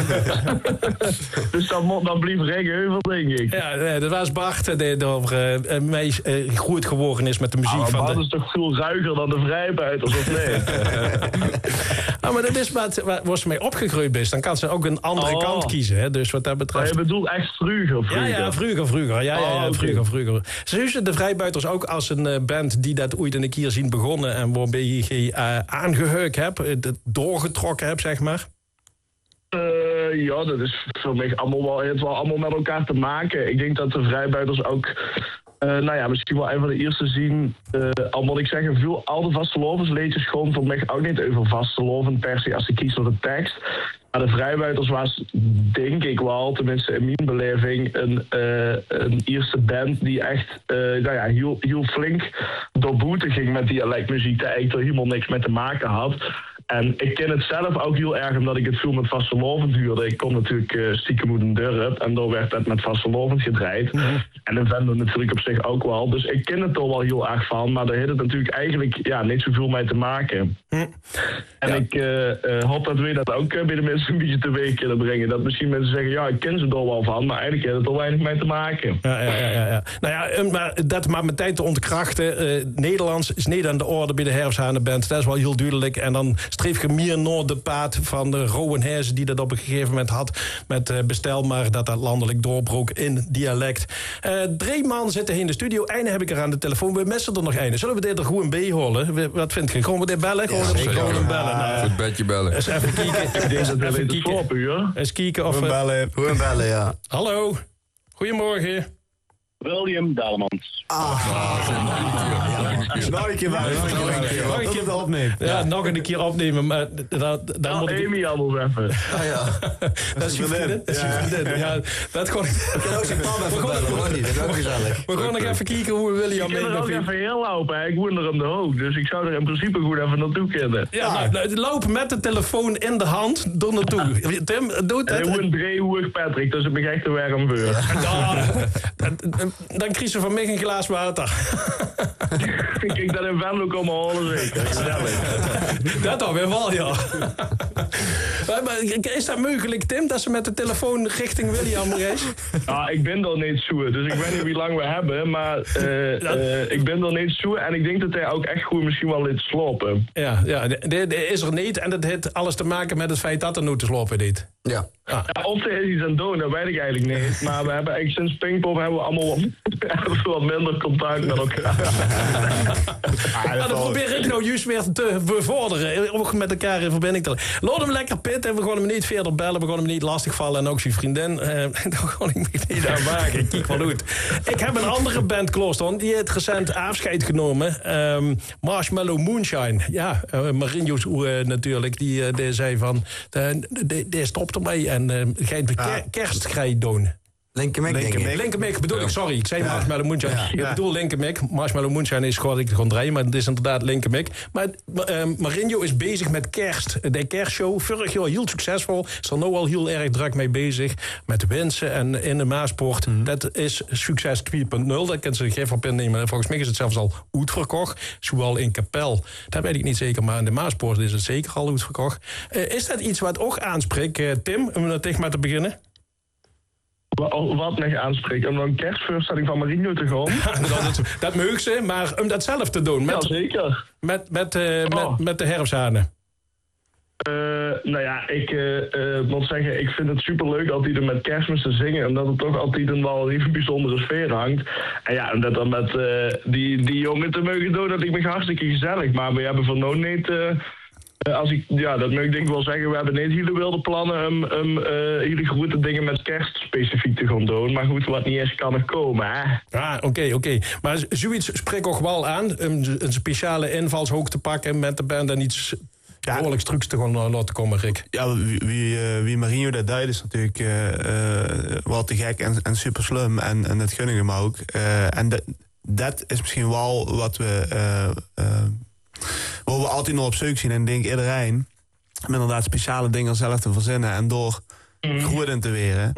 Dus dan blief Rick heuvel, denk ik.
Ja, dat was Bart die mee goed geworden is met de muziek van
Bart is toch veel ruiger dan de vrijbuiters, of nee?
Maar dat is waar ze mee opgegroeid is. Dan kan ze ook een andere kant kiezen. Hè? Dus wat dat betreft.
Maar je bedoelt echt vroeger?
Ja, vroeger. Ja, vroeger. Ze zien de vrijbuiters ook als een band die dat ooit een keer zien begonnen en waarbij je aangeheugd hebt, doorgetrokken hebt, zeg maar?
Ja, dat is voor mij heeft wel allemaal met elkaar te maken. Ik denk dat de vrijbuiters ook, misschien wel een van de eerste zien, al moet ik zeggen, veel oude vastelovensliedjes gewoon voor mij ook niet over vasteloven per se als ik kies voor de tekst. Maar de vrijbuiters was, denk ik wel, tenminste in mijn beleving, een eerste band die echt heel flink door boete ging met dialectmuziek, die eigenlijk er helemaal niks mee te maken had. En ik ken het zelf ook heel erg omdat ik het veel met vastelovend huurde. Ik kom natuurlijk stiekem uit een dorp en daar werd het met vastelovend gedraaid. Mm-hmm. En de Venlo natuurlijk op zich ook wel. Dus ik ken het er wel heel erg van, maar daar heeft het natuurlijk eigenlijk niet zoveel mee te maken. En ik hoop dat we dat ook bij de mensen een beetje teweeg kunnen brengen. Dat misschien mensen zeggen, ja, ik ken ze er wel van, maar eigenlijk heeft het er weinig mee te maken.
Ja. Nou ja, maar dat maar meteen te ontkrachten. Nederlands is niet aan de orde bij de Herfsthanenband. Dat is wel heel duidelijk. En dan streef je meer naar de paad van de Rowan Hees die dat op een gegeven moment had met bestel, maar dat landelijk doorbrook in dialect. 3 man zitten in de studio. Eén heb ik er aan de telefoon. We missen er nog één. Zullen we dit er gewoon bij holen? Wat vind je? Gewoon we dit bellen? Gewoon bellen.
Voor het bedje bellen.
Eens even kijken.
Ik denk dat we het
Eens kijken of
Gewoon bellen, ja.
Hallo. Goedemorgen.
William Dalemans.
Nog een keer opnemen.
Ja, nog een keer opnemen. Maar dan moet ik...
Amy anders even.
Dat is je vriendin. Ja, dat gewoon...
Ik kan ook zijn papa even bellen, hoor niet. Dat is ook gezellig.
We gaan nog even kijken hoe William
mee. Ik kan er ook even heel lopen. Hè. Ik woon er om de hoog. Dus ik zou er in principe goed even naartoe kunnen.
Ja, lopen met de telefoon in de hand door naartoe. Tim, doe het.
Ik woon driehoek Patrick, dus ik ben echt te warm voor.
Dan krijg je van mij een glaas water.
Kijk, dat in Venlo komen holen zeker.
Dat dan weer wel, ja. Maar is dat mogelijk, Tim, dat ze met de telefoon richting William reist?
Ja, ik ben er niet zo, dus ik weet niet hoe lang we hebben, maar ik ben er niet zo en ik denk dat hij ook echt goed misschien wel liet slopen.
Ja, dat is er niet en dat heeft alles te maken met het feit dat er nu te slopen niet.
Ja.
Ja, of er is iets aan het doen, dat weet ik eigenlijk niet. Maar we hebben eigenlijk sinds Pinkpop hebben we allemaal wat minder contact met elkaar.
Dat probeer ik nou juist weer te bevorderen. Ook met elkaar in verbinding te... Laat hem lekker pitten en we gaan hem niet verder bellen. We gaan hem niet lastigvallen en ook zijn vriendin. Daar ga ik me niet aan maken. Kijk wel goed. Ik heb een andere band klaarstaan. Die heeft recent afscheid genomen. Marshmallow Moonshine. Ja, Marinho natuurlijk. Die zei van... Die stopt ermee en gaat kerst ga je doen. Linkermik bedoel ik, sorry. Ik zei Marshmallow Moonshine. Ik bedoel Linkermik. Marshmallow Moonshine is gewoon draaien, maar het is inderdaad Linkermik. Maar Marinho is bezig met kerst. De kerstshow, vorig jaar heel succesvol. Is er nu al heel erg druk mee bezig. Met wensen en in de Maaspoort. Dat is succes 2.0. Dat kan ze geen van nemen. Volgens mij is het zelfs al uitverkocht. Zowel in Kapel, dat weet ik niet zeker, maar in de Maaspoort is het zeker al uitverkocht. Is dat iets wat ook aanspreekt, Tim, om er tegen maar te beginnen?
Wat mij aanspreekt, om een kerstvoorstelling van Marinho te gaan.
Dat mag ze, maar om dat zelf te doen.
Ja, zeker.
Met de herfsthanen.
Nou ja, ik moet zeggen, ik vind het superleuk altijd om met kerstmis te zingen. Omdat het toch altijd een wel een bijzondere sfeer hangt. En ja, om dat dan met die jongen te mogen doen, dat ik me hartstikke gezellig. Maar we hebben van nou niet... dat moet ik denk wel zeggen, we hebben niet hele wilde plannen om hele grote dingen met kerst specifiek te gaan doen. Maar goed, wat niet eens kan er komen, hè.
Oké. Maar zoiets spreekt ook wel aan, een speciale invalshoek te pakken met de band en iets behoorlijk trucs te gaan laten komen, Rick.
Ja, wie Marinho dat duidt is natuurlijk wel te gek en super slim en dat gun ik hem ook. En dat is misschien wel wat waar we altijd nog op zoek zien en denk iedereen om inderdaad speciale dingen zelf te verzinnen en door goed in te weren.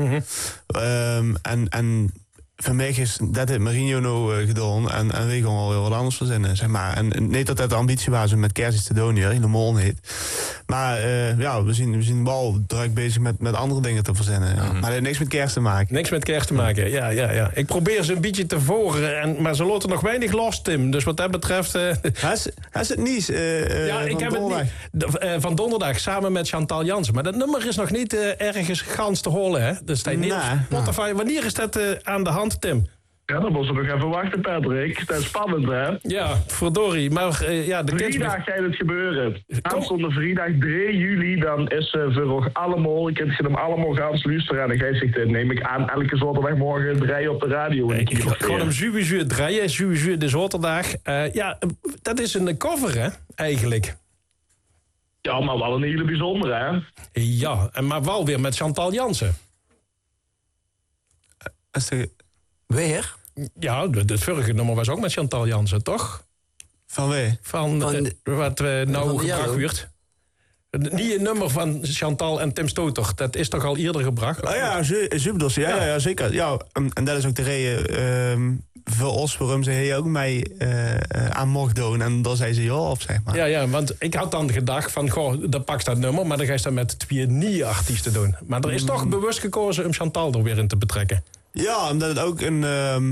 En voor mij is dat het Marinho nou gedaan en we gaan wel weer wat anders verzinnen, zeg maar. En niet dat de ambitie was om met kerst iets te doen hier, helemaal niet. Maar we zien wel druk bezig met andere dingen te verzinnen. Ja. Maar dat heeft niks met kerst te maken.
Niks met kerst te maken, ja. Ik probeer ze een beetje te voren, maar ze laten nog weinig los, Tim. Dus wat dat betreft...
Hij is het niet.
Ik heb het niet. Van donderdag, samen met Chantal Jansen. Maar dat nummer is nog niet ergens gans te horen, hè? Dus niet op Spotify. Wanneer is dat aan de hand, Tim?
Ja, dan moeten we nog even wachten, Patrick. Dat is spannend, hè?
Ja, verdorie. Maar de
vrijdag gaat het gebeuren. Aanstaande vrijdag 3 juli, dan is voor allemaal, je kunt hem allemaal gaan luisteren. En dan ga je zich, neem ik aan, elke zaterdagmorgen draaien op de radio.
Ik ga hem sowieso draaien, sowieso de zaterdag. Dat is een cover, hè, eigenlijk.
Ja, maar wel een hele bijzondere, hè?
Ja, maar wel weer met Chantal Jansen.
Weer?
Ja, het vorige nummer was ook met Chantal Jansen, toch?
Van wie?
Van wat nou gebracht werd. Niet een nummer van Chantal en Tim Stoter. Dat is toch al eerder gebracht?
Oh ja, Zubidos. Ja, zeker. Ja, en dat is ook de reden voor ons waarom ze ook mij aan mocht doen. En daar zei ze ja op, zeg maar.
Ja, want ik had dan gedacht van, dan pak dat nummer, maar dan ga je dat met 2 nieuwe artiesten doen. Maar er is toch bewust gekozen om Chantal er weer in te betrekken.
Ja, omdat het ook in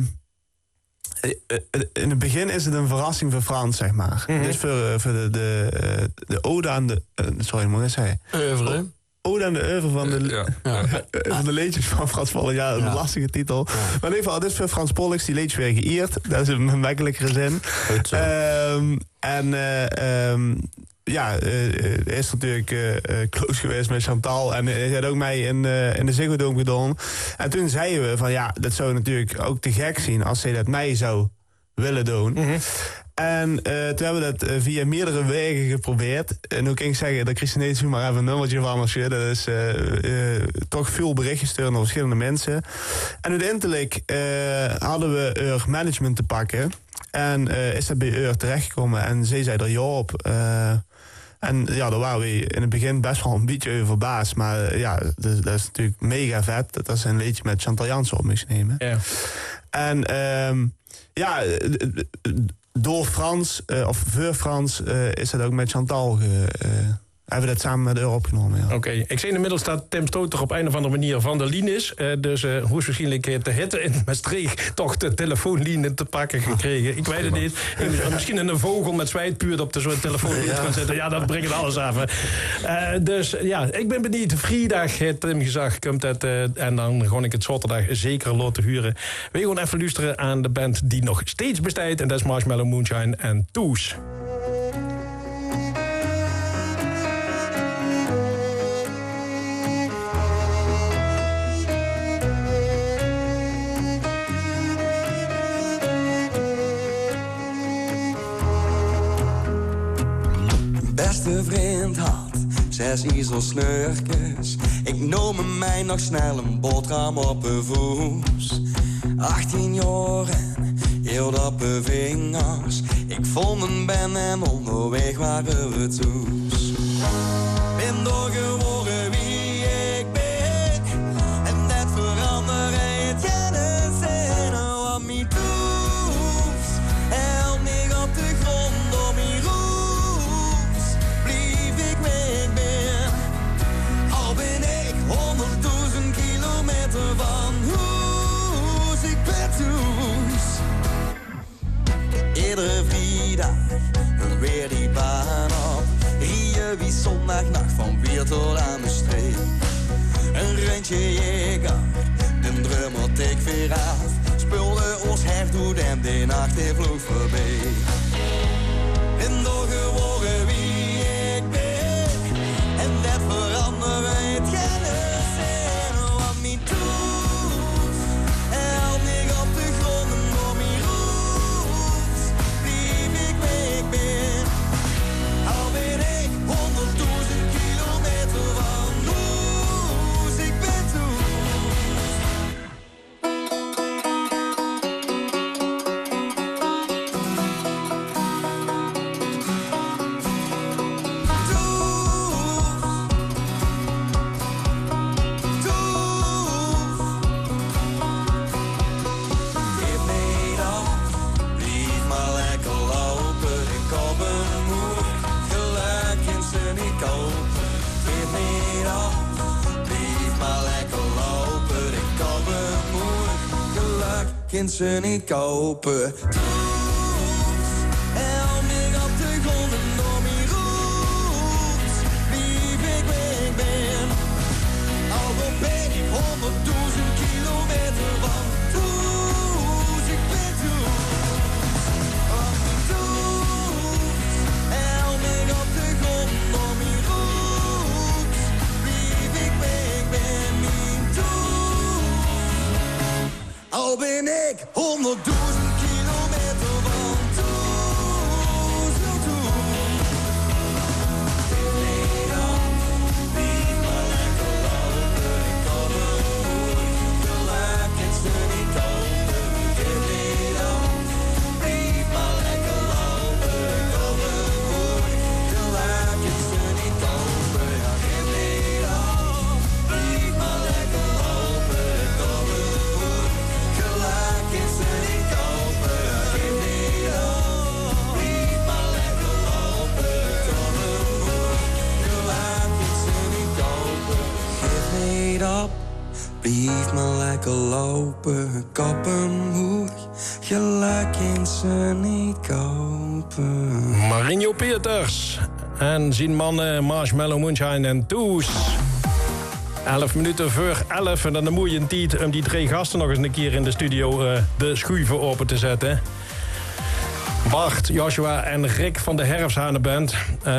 het begin is het een verrassing voor Frans, zeg maar. Dus voor de ode aan de... sorry, moet ik zeggen. Ode aan de oeuvre van de... van de liedjes van Frans Pollux. Ja, een lastige titel. Ja. Maar in ieder geval, dit is voor Frans Pollux, die liedjes weer geëerd. Dat is een makkelijkere zin. is natuurlijk close geweest met Chantal. En hij had ook mij in de Ziggo Dome gedaan. En toen zeiden we van dat zou natuurlijk ook te gek zien als zij dat mij zou willen doen. Mm-hmm. En toen hebben we dat via meerdere wegen geprobeerd. En hoe kan ik zeggen, dat Christine maar even een nummertje van als je. Dat is toch veel berichtjes sturen naar verschillende mensen. En uiteindelijk hadden we Ur management te pakken. En is dat bij Ur terechtgekomen. En zij zei er ja op. En daar waren we in het begin best wel een beetje over verbaasd. Maar dat is natuurlijk mega vet. Dat is een liedje met Chantal Jansen op moest nemen. Ja. En door Frans, of voor Frans, is dat ook met Chantal hebben we dat samen met Ur opgenomen. Ja.
Oké. Ik zie inmiddels dat Tim Stoter op een of andere manier van de lijn is. Dus hoe is waarschijnlijk te hitte in Maastricht toch de telefoonlijnen te pakken gekregen. Ik weet het niet. Misschien een vogel met zwijtpuur op de zo'n telefoonlijn gaan zetten. Ja, dat brengt alles af. Dus ik ben benieuwd. Vrijdag heeft Tim gezegd, komt het. En dan gewoon ik het zaterdag zeker laten huren. We gaan even luisteren aan de band die nog steeds bestaat. En dat is Marshmallow Moonshine en Toes.
Beste vriend had 6 ijzersnurkjes. Ik noem mij nog snel een boterham op een voet. 18 jaar en heel dappe vingers. Ik vond een ben en onderweg waren we toes. Ben doorgeworden wie ik ben. En dat verandert geen zin wat me toes. Help me op de grond om me roes. Al ben ik 100.000 kilometer van huis, ik ben toes. Iedere vrijdag weer die baan op. Rieën wie zondagnacht van Wier tot aan de streep. Een rondje jeger, de drummer tik weer af. Speelde ons herdoet en de nacht heeft vloog voorbij. En doorgeworden wie ik ben. En dat verandert geen zin wat me doet. Help me op de grond en door me roet. Blijf ik wie ik ben. Al ben ik 100.000 kilometer van huis. Ik ben toes. Kind ze niet kopen. Help me op de grond en door me roet. Blijf ik wie ik ben. Al ben ik 100.000 kilometer van huis. Ik ben toes. Wat me doet. Help me op de grond en door me roet. Blijf ik wie ik ben. Mijn toes. Al ben ik 100.000 kilometer van toes naar toes. Ik leed op, niet maar lekker lopen. Ik kan er moeilijk, gelijk is er niet kopen. Ik leed op, niet maar lekker lopen. Ik kan er moeilijk, gelijk is er niet kopen. Ja, ik leed op, niet maar lekker lopen. Ik kan er moeilijk, gelijk is er niet kopen. Geef niet op, blijf maar lekker lopen. Kan er moeilijk, gelijk is er niet kopen. Geef niet op, blijf maar lekker lopen. Koppen moet, gelijk is er niet kopen.
Marinho Peters en zijn mannen Marshmallow Moonshine en Toes. 11 minuten voor 11 en dan een mooie tijd om die 3 gasten nog eens een keer in de studio de schuiven open te zetten. Bart, Joshua en Rick van de Herfsthanenband.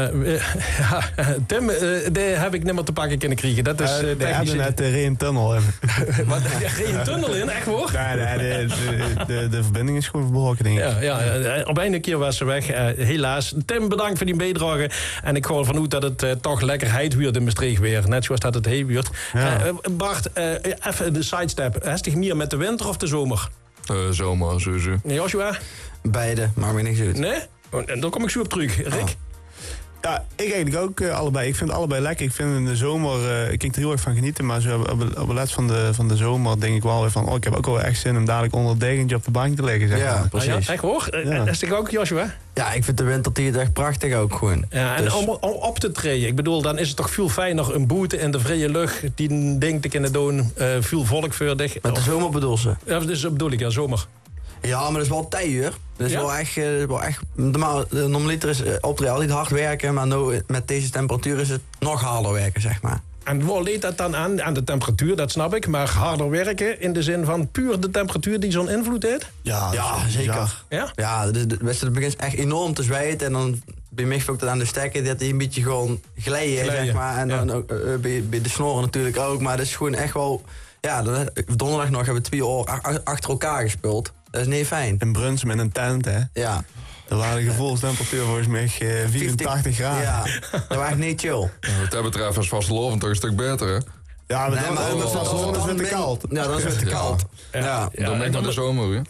Tim, die heb ik niet meer te pakken kunnen krijgen. Dat is
we hebben net de Reentunnel in.
Wat, Reentunnel in? Echt hoor?
Nee, de verbinding is gewoon verbroken, denk ik.
Ja, op een keer was ze weg. Helaas. Tim, bedankt voor die bijdrage. En ik ga ervan uit dat het toch lekker heid huurt in Maastricht weer. Net zoals dat het heen huurt. Ja. Bart, even de sidestep. Is het meer met de winter of de zomer?
Zomer, sowieso.
Joshua?
Beide, maar weer niks uit.
Nee? En dan kom ik zo op terug. Rick?
Ja, ik eigenlijk ook allebei. Ik vind het allebei lekker. Ik vind in de zomer, ik kan er heel erg van genieten. Maar zo op het laatst van de zomer denk ik wel weer van... ik heb ook wel echt zin om dadelijk onder het dekentje op de bank te liggen. Zeg maar.
Ja, precies.
Echt hoor? En is het ook, Joshua?
Ja, ik vind de wintertijd echt prachtig ook gewoon.
Ja, en om op te treden. Ik bedoel, dan is het toch veel fijner een boete in de vrije lucht. Die denk ik in de doen veel volkvoerdig.
Met de zomer bedoel ze?
Ja, dat bedoel ik, ja, zomer.
Ja, maar dat is wel tijger. Dat is wel echt... Normaal, normaliter is optreden altijd hard werken, maar nou, met deze temperatuur is het nog harder werken, zeg maar.
En waar leed dat dan aan de temperatuur, dat snap ik. Maar harder werken in de zin van puur de temperatuur die zo'n invloed heeft?
Ja, zeker. Ja, dus het begint echt enorm te zwijten. En dan bij mij ook dat aan de stekker dat hij een beetje gewoon glijden, zeg maar. En dan ook bij de snoren natuurlijk ook. Maar dat is gewoon echt wel... Ja, donderdag nog hebben we 2 uur achter elkaar gespeeld. Dat is niet fijn.
Een brunch met een tent, hè?
Ja.
Er waren de gevoelstemperatuur volgens mij 84 graden.
Ja, dat was echt niet chill.
Wat dat betreft is vastelovend toch een stuk beter, hè?
Ja, maar dan vastelovend is het weer te koud.
Ja, dan is het weer te koud.
Ja. Dan ben ik naar de zomer weer.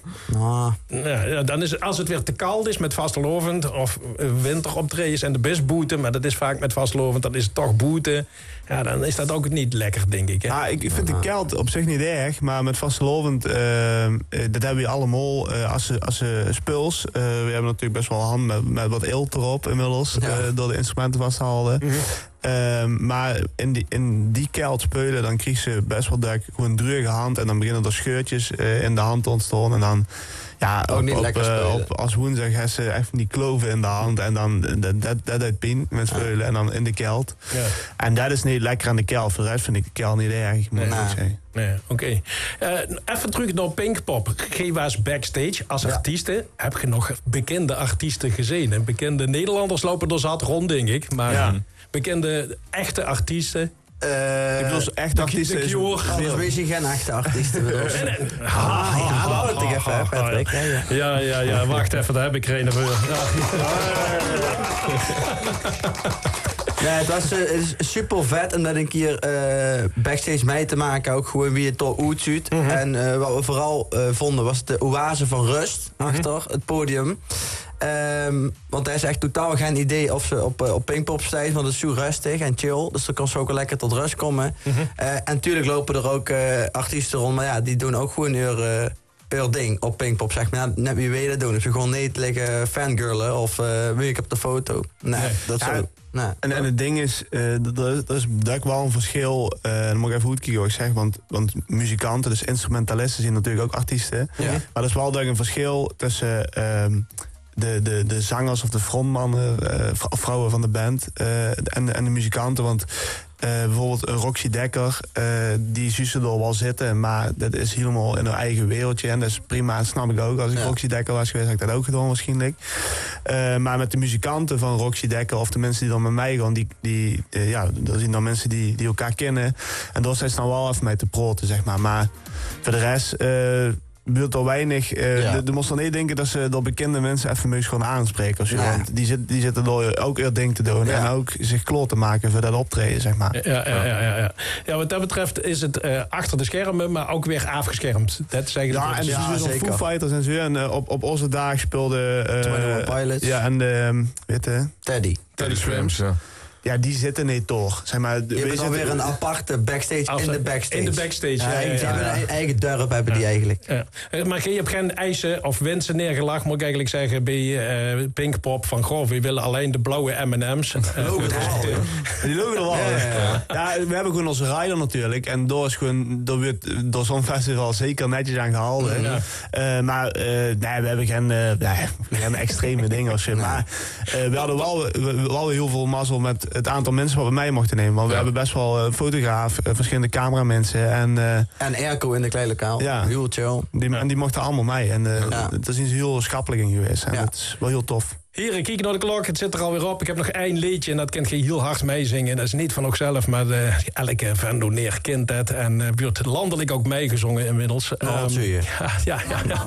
Ja, dan is, als het weer te koud is met vastelovend of winteroptredens en de bisboete, maar dat is vaak met vastelovend, dan is het toch boete. Ja, dan is dat ook niet lekker, denk ik. Hè?
Ja, ik vind de kelt op zich niet erg, maar met vastelovend, dat hebben we allemaal als ze spuls. We hebben natuurlijk best wel hand met wat eelt erop inmiddels, door de instrumenten vast te houden. Maar in die kelt spelen, dan krijg ze best wel gewoon een druige hand en dan beginnen er scheurtjes in de hand te ontstaan en dan... Ja, als woensdag hebben ze even die kloven in de hand en dan dat uit pijn met spelen en dan in de kelt. Ja. En dat is niet lekker aan de kelt. Voor de rest vind ik de kelt niet erg.
Nee, oké. Even terug naar Pinkpop. Jij was backstage als artiesten. Heb je nog bekende artiesten gezien? En bekende Nederlanders lopen er zat rond, denk ik. Maar bekende echte artiesten...
ik bedoel, echt artiesten is...
Wees je geen echte artiesten. Patrick.
Ja, wacht even, daar heb ik er een voor.
Ja, het is super vet om dat een keer backstage mee te maken. Ook gewoon wie het door uitziet. En wat we vooral vonden was de oase van rust achter het podium. Want hij is echt totaal geen idee of ze op Pinkpop staan, want het is zo rustig en chill. Dus dan kan ze ook wel lekker tot rust komen. En natuurlijk lopen er ook artiesten rond, maar ja, die doen ook gewoon hun ding op Pinkpop, zeg maar. Net wie weet dat doen. Dus we gewoon niet liggen fangirlen of wie ik op de foto. Nee, dat is zo. Nee.
En het ding is, er is wel een verschil, dan moet ik even goed kijken wat ik zeg, want muzikanten, dus instrumentalisten zijn natuurlijk ook artiesten. Ja. Maar er is wel een verschil tussen de zangers of de frontmannen, vrouwen van de band en de muzikanten, want bijvoorbeeld Roxy Dekker, die zussen er wel zitten, maar dat is helemaal in haar eigen wereldje en dat is prima, dat snap ik ook. Als ik Roxy Dekker was geweest, had ik dat ook gedaan waarschijnlijk. Maar met de muzikanten van Roxy Dekker of de mensen die dan met mij gaan, er zijn dan mensen die elkaar kennen en daar zijn ze dan wel even mee te praten, zeg maar. Maar voor de rest... buurt al weinig. Je moest dan niet denken dat ze door bekende mensen even moest gewoon aanspreken. Ja. Want die zitten door ook heel ding te doen. En ook zich kloot te maken voor dat optreden, zeg maar.
Ja, wat dat betreft is het achter de schermen, maar ook weer afgeschermd. Dat is eigenlijk
en dus weer Foo Fighters en zo. En op onze dag speelde...
21 Pilots.
Ja, en
Teddy
Swims, ja.
Ja, die zitten niet toch. Zeg maar,
je hebt dan weer een aparte backstage in de backstage.
In de backstage,
Ze hebben een eigen dorp, hebben die eigenlijk.
Ja. Maar je hebt geen eisen of wensen neergelegd, moet ik eigenlijk zeggen, bij Pinkpop van, goh, we willen alleen de blauwe M&M's.
Die lopen er wel. Ja, we hebben gewoon onze rider natuurlijk. En daar is gewoon door zo'n festival zeker netjes aan gehouden. Maar we hebben geen extreme dingen of zo. Maar we hadden wel heel veel mazzel met het aantal mensen wat we mee mochten nemen. Want we hebben best wel een fotograaf, verschillende cameramensen.
En airco in de kleedlokaal.
Ja.
Heel chill.
Die mochten allemaal mee. En daar zijn ze heel schappelijk in geweest. En dat is wel heel tof.
Heren, kijk naar de klok, het zit er alweer op. Ik heb nog één liedje en dat kan je heel hard meezingen. Dat is niet van onszelf, maar elke Venloneer kent het. En wordt landelijk ook meegezongen inmiddels.
Zie je.
Ja.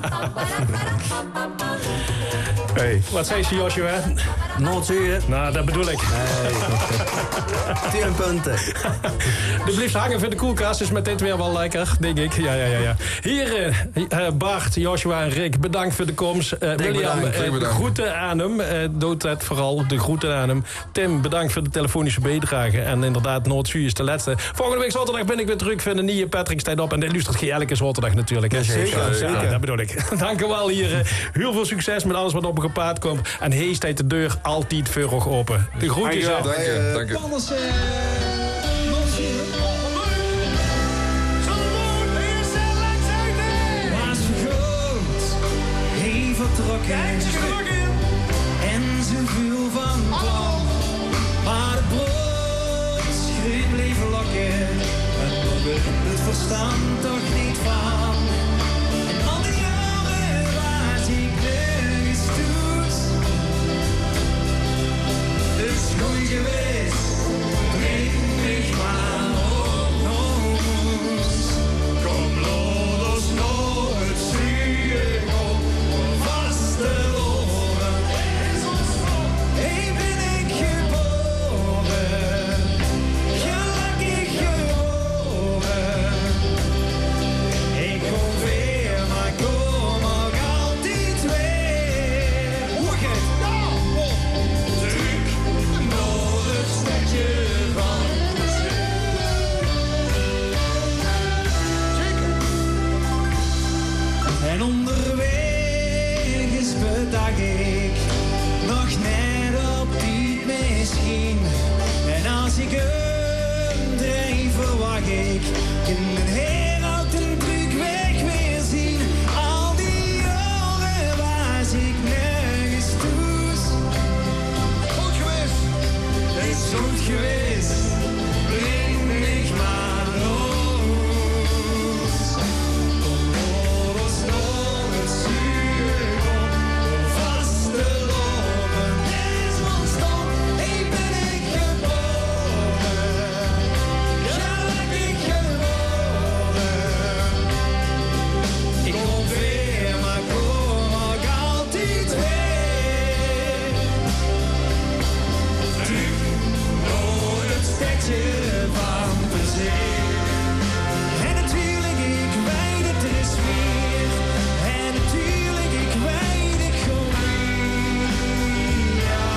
Hey. Wat zei ze, Joshua?
Noord-Zuur.
Nou, dat bedoel ik.
Nee. 10 punten.
De blijft hangen voor de koelkast is met dit weer wel lekker, denk ik. Ja. Heren, Bart, Joshua en Rick, bedankt voor de komst. William, de groeten aan hem. Doet het vooral, de groeten aan hem. Tim, bedankt voor de telefonische bijdrage. En inderdaad, Noord-Zuur is de laatste. Volgende week zaterdag ben ik weer terug voor de nieuwe Patrick Stijn op. En de illustreert je elke zaterdag natuurlijk.
Ja, zeker.
Dat bedoel ik. Dank u wel, heren. Heel veel succes met alles wat op een paard komt. En hij staat de deur altijd vurig open. De groetjes.
Dank je.
En ze viel van plan. Maar het brood schreef bleef lokken. En daar werd het verstand toch niet van. En al die jaren was ik nergens toets. Het is goed geweest, breng mich maar op ons. Kom, laat ons nog het zuur op. Vaste loren. Hey, ben ik geboren, gelukkig geboren. Ik kom weer, maar kom ook altijd weer. Hoor je het? Terug naar het stadje van de zee. En onderweg is bedacht ik nog net op die misschien. En als ik hem drijf, verwacht ik een herald een truckweg weer zien. Al die jaren was ik nergens toes. Goed geweest. Het is goed geweest. Breng mich maar los. Kom, laat ons nog het zuur op. Vaste lopen. Is ons stond. Hey, ben ik geboren. Gelukkig geboren. Ik kom weer, maar kom ook altijd weer. Terug naar het stadje van de zee. En natuurlijk, ik weet het is weer. En natuurlijk, ik weet ik gewoon niet. Ja.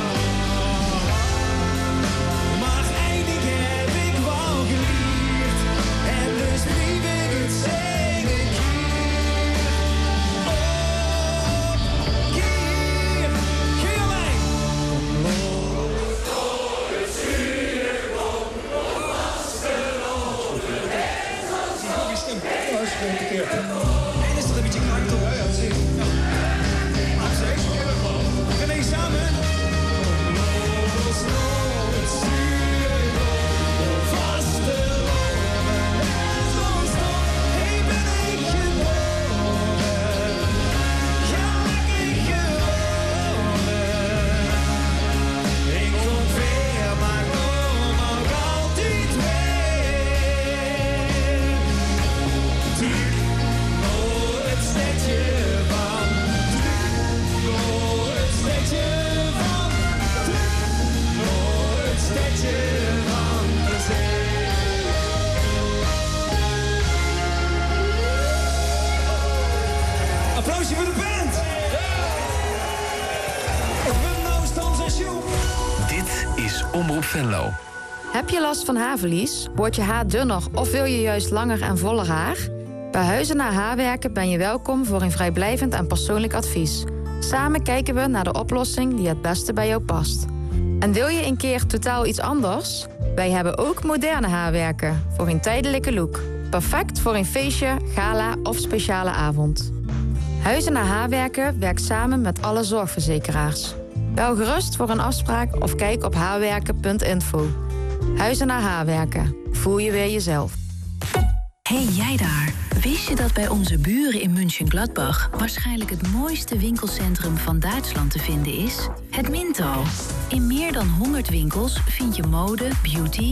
Maar eindelijk heb ik wel geleerd. En dus lief ik het zeggen keer. Op keer. Keer mij. Het zuur komt op vaste lopen. En is er een beetje krak toch? Ja, zeker. Maar steeds. Kunnen we samen? Los nog het zuur op vaste lopen. En zo stond, hey, ben ik geboren. Gelukkig geboren. Ik kom weer, maar kom ook altijd weer. Terug naar het stadje van. Terug naar het stadje van. Terug naar het stadje van de zee. Applausje voor de band. Bruno, Stans en Sjoep.
Dit is Omroep Venlo.
Heb je last van haarverlies? Wordt je haar dunner of wil je juist langer en voller haar? Bij Huizen naar Haarwerken ben je welkom voor een vrijblijvend en persoonlijk advies. Samen kijken we naar de oplossing die het beste bij jou past. En wil je een keer totaal iets anders? Wij hebben ook moderne haarwerken voor een tijdelijke look. Perfect voor een feestje, gala of speciale avond. Huizen naar Haarwerken werkt samen met alle zorgverzekeraars. Bel gerust voor een afspraak of kijk op haarwerken.info. Huizen naar Haarwerken. Voel je weer jezelf.
Hey jij daar, wist je dat bij onze buren in Mönchengladbach waarschijnlijk het mooiste winkelcentrum van Duitsland te vinden is? Het Minto. In meer dan 100 winkels vind je mode, beauty